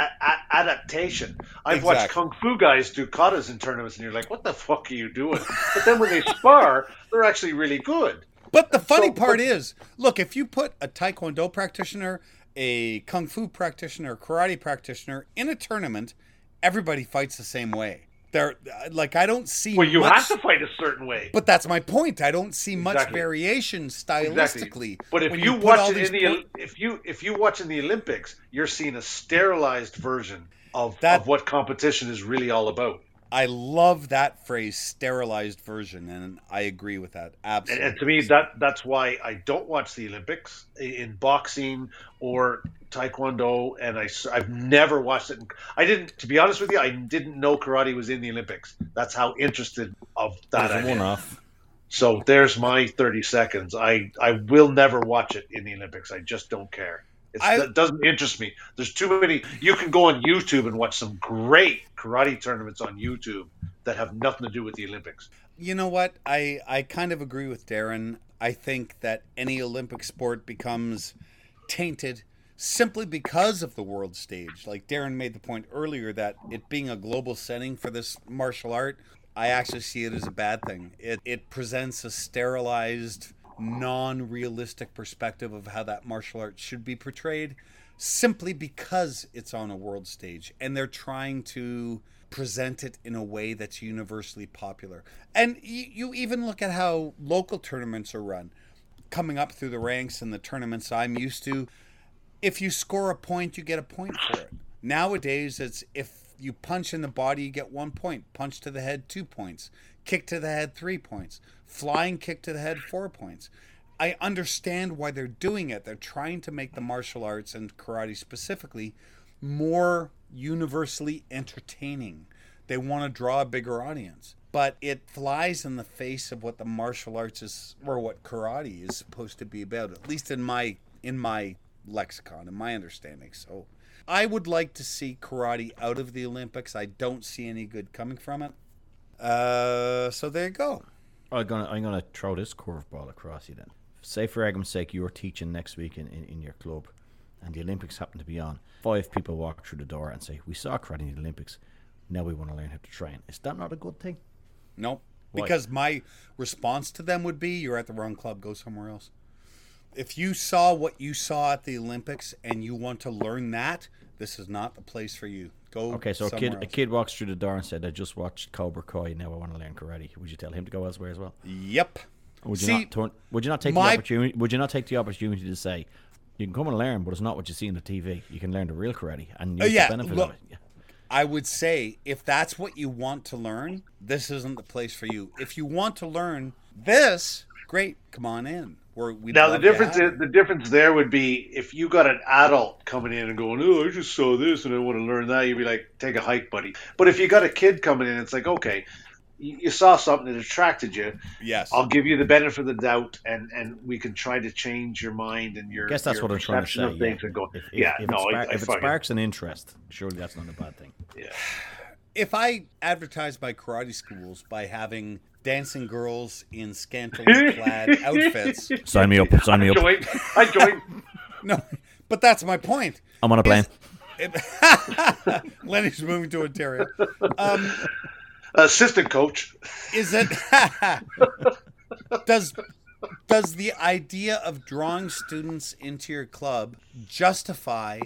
adaptation. I've watched Kung Fu guys do katas in tournaments and you're like, what the fuck are you doing? But then when they spar, they're actually really good. But the funny part is, look, if you put a Taekwondo practitioner, a Kung Fu practitioner, karate practitioner in a tournament, everybody fights the same way. They're like, I don't see. Well, you have to fight a certain way. But that's my point. I don't see much variation stylistically. Exactly. But if you watch it if you watch in the Olympics, you're seeing a sterilized version of what competition is really all about. I love that phrase, sterilized version, and I agree with that. Absolutely. And to me, that's why I don't watch the Olympics in boxing or Taekwondo, and I've never watched it. I didn't, to be honest with you, I didn't know karate was in the Olympics. That's how interested of that I am. So there's my 30 seconds. I will never watch it in the Olympics. I just don't care. It doesn't interest me. There's too many. You can go on YouTube and watch some great karate tournaments on YouTube that have nothing to do with the Olympics. You know what? I kind of agree with Darren. I think that any Olympic sport becomes tainted simply because of the world stage. Like Darren made the point earlier that it being a global setting for this martial art, I actually see it as a bad thing. It presents a sterilized, non-realistic perspective of how that martial art should be portrayed, simply because it's on a world stage. And they're trying to present it in a way that's universally popular. And you even look at how local tournaments are run. Coming up through the ranks in the tournaments I'm used to, if you score a point, you get a point for it. Nowadays, it's if you punch in the body, you get 1 point. Punch to the head, 2 points. Kick to the head, 3 points. Flying kick to the head, 4 points. I understand why they're doing it. They're trying to make the martial arts, and karate specifically, more universally entertaining. They want to draw a bigger audience. But it flies in the face of what the martial arts is, or what karate is supposed to be about, at least in my lexicon, in my understanding. So I would like to see karate out of the Olympics. I don't see any good coming from it. So there you go. I'm gonna throw this curveball across you then. Say for argument's sake, you're teaching next week in your club, and the Olympics happen to be on. 5 people walk through the door and say, "We saw karate in the Olympics. Now we want to learn how to train." Is that not a good thing? No, Why? because my response to them would be, "You're at the wrong club. Go somewhere else." If you saw what you saw at the Olympics and you want to learn that, this is not the place for you. Go. Okay, so somewhere a else. kid walks through the door and said, "I just watched Cobra Kai. Now I want to learn karate." Would you tell him to go elsewhere as well? Yep. Would you See, would you not take the opportunity? Would you not take the opportunity to say, "You can come and learn, but it's not what you see on the TV. You can learn the real karate and use the benefit look, of it." Yeah. I would say if that's what you want to learn, this isn't the place for you. If you want to learn this, great, come on in. Now the difference there would be if you got an adult coming in and going, "Oh, I just saw this and I want to learn that," you'd be like, "Take a hike, buddy." But if you got a kid coming in, it's like, okay, you saw something that attracted you. Yes, I'll give you the benefit of the doubt, and we can try to change your mind and your. I guess that's what I'm trying to say. Of things and go, if it sparks an interest, surely that's not a bad thing. Yeah. If I advertise my karate schools by having dancing girls in scantily clad outfits, sign me up. Sign me up. I join. No, but that's my point. I'm on a plane. Lenny's moving to Ontario. Assistant coach. Is it? Does the idea of drawing students into your club justify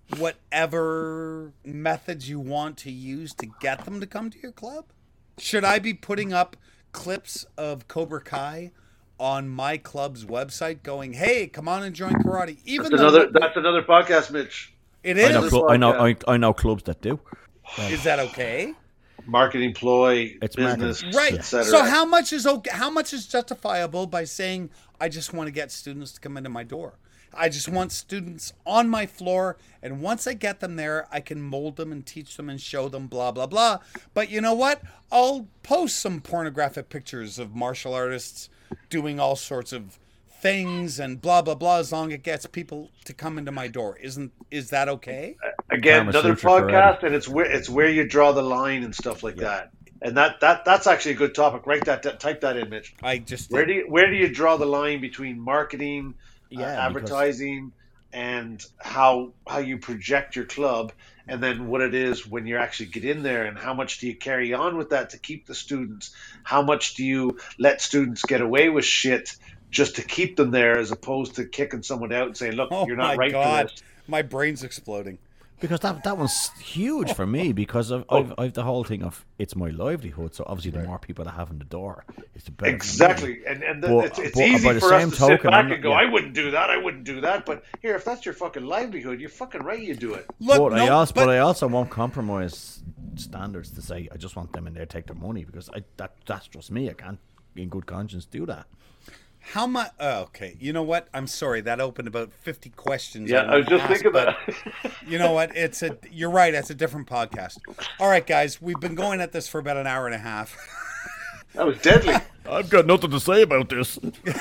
whatever methods you want to use to get them to come to your club? Should I be putting up clips of Cobra Kai on my club's website going, "Hey, come on and join karate"? That's another podcast, Mitch. It is. I know clubs that do. Is that okay? Marketing ploy, it's business, right? etc. So how much is justifiable by saying I just want to get students to come into my door? I just want students on my floor, and once I get them there, I can mold them and teach them and show them blah, blah, blah. But you know what? I'll post some pornographic pictures of martial artists doing all sorts of things and blah, blah, blah, as long as it gets people to come into my door. Is that okay? Again, another podcast, and it's where you draw the line and stuff like that. And that's actually a good topic. Type that in, Mitch. Where do you draw the line between marketing, advertising, and how you project your club, and then what it is when you actually get in there, and how much do you carry on with that to keep the students? How much do you let students get away with shit just to keep them there, as opposed to kicking someone out and saying, "Look, you're not right for this." My brain's exploding. Because that one's huge for me, because I've the whole thing of it's my livelihood. So obviously, the more people that have in the door, it's the better. Exactly, and it's easy for us to sit back and go, "I wouldn't do that. I wouldn't do that." But here, if that's your fucking livelihood, you're fucking right. You do it. But I also won't compromise standards to say I just want them in there to take their money, because that's just me. I can't, in good conscience, do that. How much? Okay, you know what? I'm sorry. That opened about 50 questions. Yeah, I was just thinking that. You know what? You're right. It's a different podcast. All right, guys. We've been going at this for about an hour and a half. That was deadly. I've got nothing to say about this.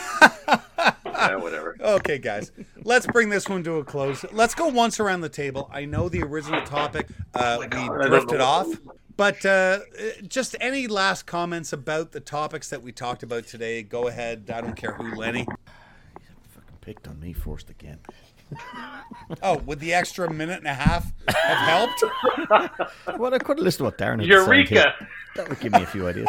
Whatever. Okay, guys. Let's bring this one to a close. Let's go once around the table. I know the original topic we drifted off. But just any last comments about the topics that we talked about today? Go ahead. I don't care who, Lenny. You fucking picked on me first again. Oh, would the extra minute and a half have helped? Well, I could have listened to what Darren had Eureka! said. That would give me a few ideas.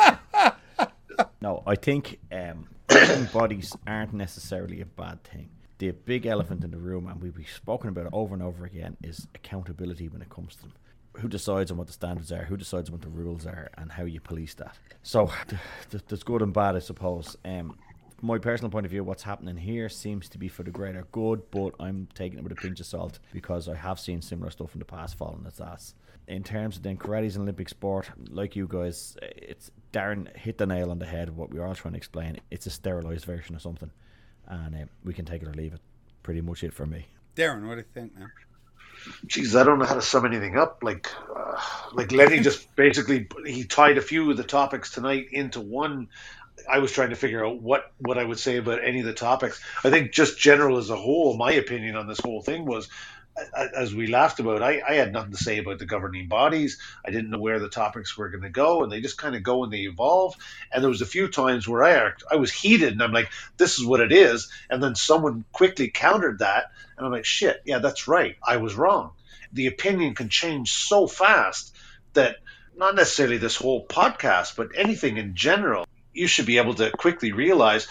No, I think governing bodies aren't necessarily a bad thing. The big elephant in the room, and we've spoken about it over and over again, is accountability when it comes to them. Who decides on what the standards are, who decides on what the rules are, and how you police that. So there's good and bad, I suppose. From my personal point of view, what's happening here seems to be for the greater good, but I'm taking it with a pinch of salt because I have seen similar stuff in the past fall on its ass. In terms of then karate's an Olympic sport, like you guys, it's Darren hit the nail on the head of what we were all trying to explain. It's a sterilized version of something, and we can take it or leave it. Pretty much it for me. Darren, what do you think, man? Jeez, I don't know how to sum anything up. Like Lenny just basically, he tied a few of the topics tonight into one. I was trying to figure out what I would say about any of the topics. I think just general as a whole, my opinion on this whole thing was, as we laughed about, I had nothing to say about the governing bodies. I didn't know where the topics were going to go, and they just kind of go and they evolve. And there was a few times where I was heated, and I'm like, this is what it is. And then someone quickly countered that, and I'm like, shit, yeah, that's right. I was wrong. The opinion can change so fast that not necessarily this whole podcast, but anything in general, you should be able to quickly realize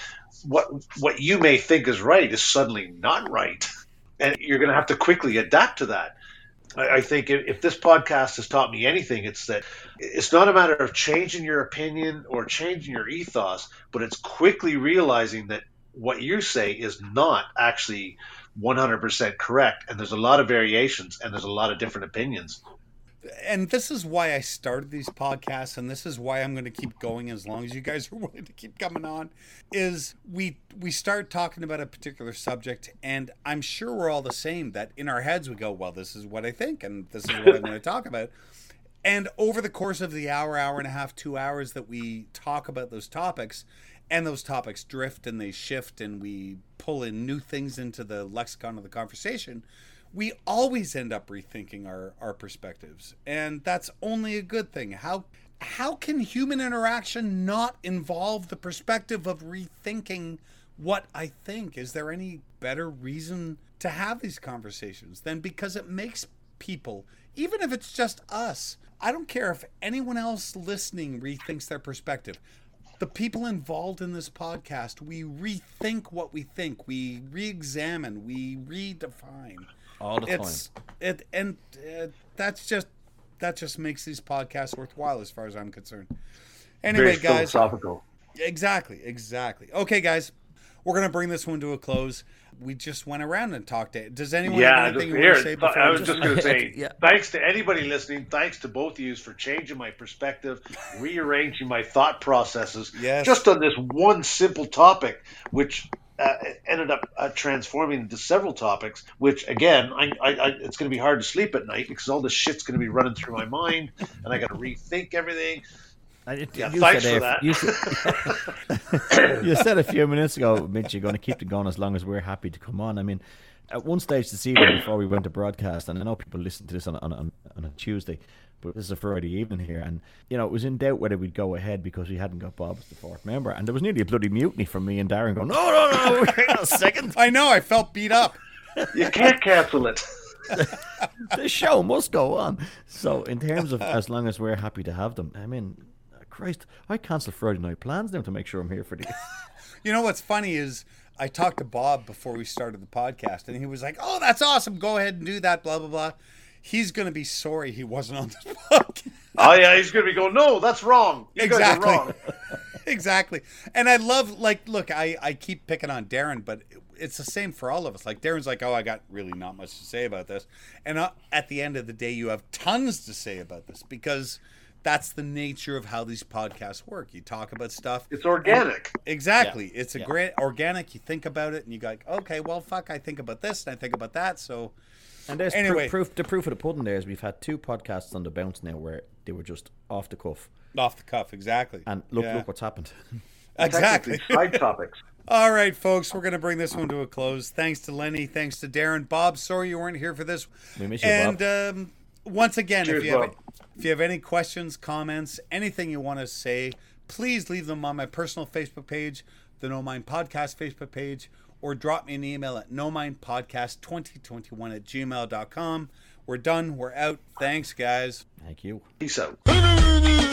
what you may think is right is suddenly not right. And you're going to have to quickly adapt to that. I think if this podcast has taught me anything, it's that it's not a matter of changing your opinion or changing your ethos, but it's quickly realizing that what you say is not actually 100% correct. And there's a lot of variations and there's a lot of different opinions. And this is why I started these podcasts, and this is why I'm going to keep going as long as you guys are willing to keep coming on, is we start talking about a particular subject, and I'm sure we're all the same, that in our heads we go, well, this is what I think, and this is what I'm going to talk about. And over the course of the hour and a half, 2 hours that we talk about those topics, and those topics drift and they shift, and we pull in new things into the lexicon of the conversation, we always end up rethinking our perspectives. And that's only a good thing. How can human interaction not involve the perspective of rethinking what I think? Is there any better reason to have these conversations than because it makes people, even if it's just us, I don't care if anyone else listening rethinks their perspective. The people involved in this podcast, we rethink what we think, we re-examine, we redefine. All the time. That just makes these podcasts worthwhile as far as I'm concerned. Anyway, very guys. Philosophical. Exactly. Okay, guys. We're going to bring this one to a close. We just went around and talked to it. Does anyone have anything you want to say before? I was just going to say, thanks to anybody listening. Thanks to both of you for changing my perspective, rearranging my thought processes. Yes. Just on this one simple topic, which ended up transforming into several topics, which again, it's going to be hard to sleep at night because all this shit's going to be running through my mind and I got to rethink everything. Thanks for that. You said a few minutes ago, Mitch, you're going to keep it going as long as we're happy to come on. I mean, at one stage this evening before we went to broadcast, and I know people listen to this on a Tuesday, but this is a Friday evening here, and it was in doubt whether we'd go ahead because we hadn't got Bob as the fourth member, and there was nearly a bloody mutiny from me and Darren going, no, hang on a second. I know, I felt beat up. You can't cancel it. The show must go on. So in terms of as long as we're happy to have them, I mean, Christ, I cancel Friday night plans now to make sure I'm here for these. You know what's funny is I talked to Bob before we started the podcast, and he was like, oh, that's awesome, go ahead and do that, blah, blah, blah. He's going to be sorry he wasn't on this podcast. Oh, yeah, he's going to be going, no, that's wrong. You exactly. guys are wrong. Exactly. And I love, look, I keep picking on Darren, but it's the same for all of us. Like, Darren's like, oh, I got really not much to say about this. And at the end of the day, you have tons to say about this because that's the nature of how these podcasts work. You talk about stuff. It's organic. Exactly. Yeah. It's a great organic. You think about it and you go, like, okay, well, fuck, I think about this and I think about that. So, and there's proof. The proof of the pudding there is we've had 2 podcasts on the bounce now where they were just off the cuff. Off the cuff, exactly. And look what's happened. Exactly. Side topics. All right, folks, we're going to bring this one to a close. Thanks to Lenny. Thanks to Darren. Bob, sorry you weren't here for this. We miss you, Bob. Once again, Cheers, if you have any questions, comments, anything you want to say, please leave them on my personal Facebook page, the No Mind Podcast Facebook page, or drop me an email at nomindpodcast2021@gmail.com. We're done. We're out. Thanks, guys. Thank you. Peace out.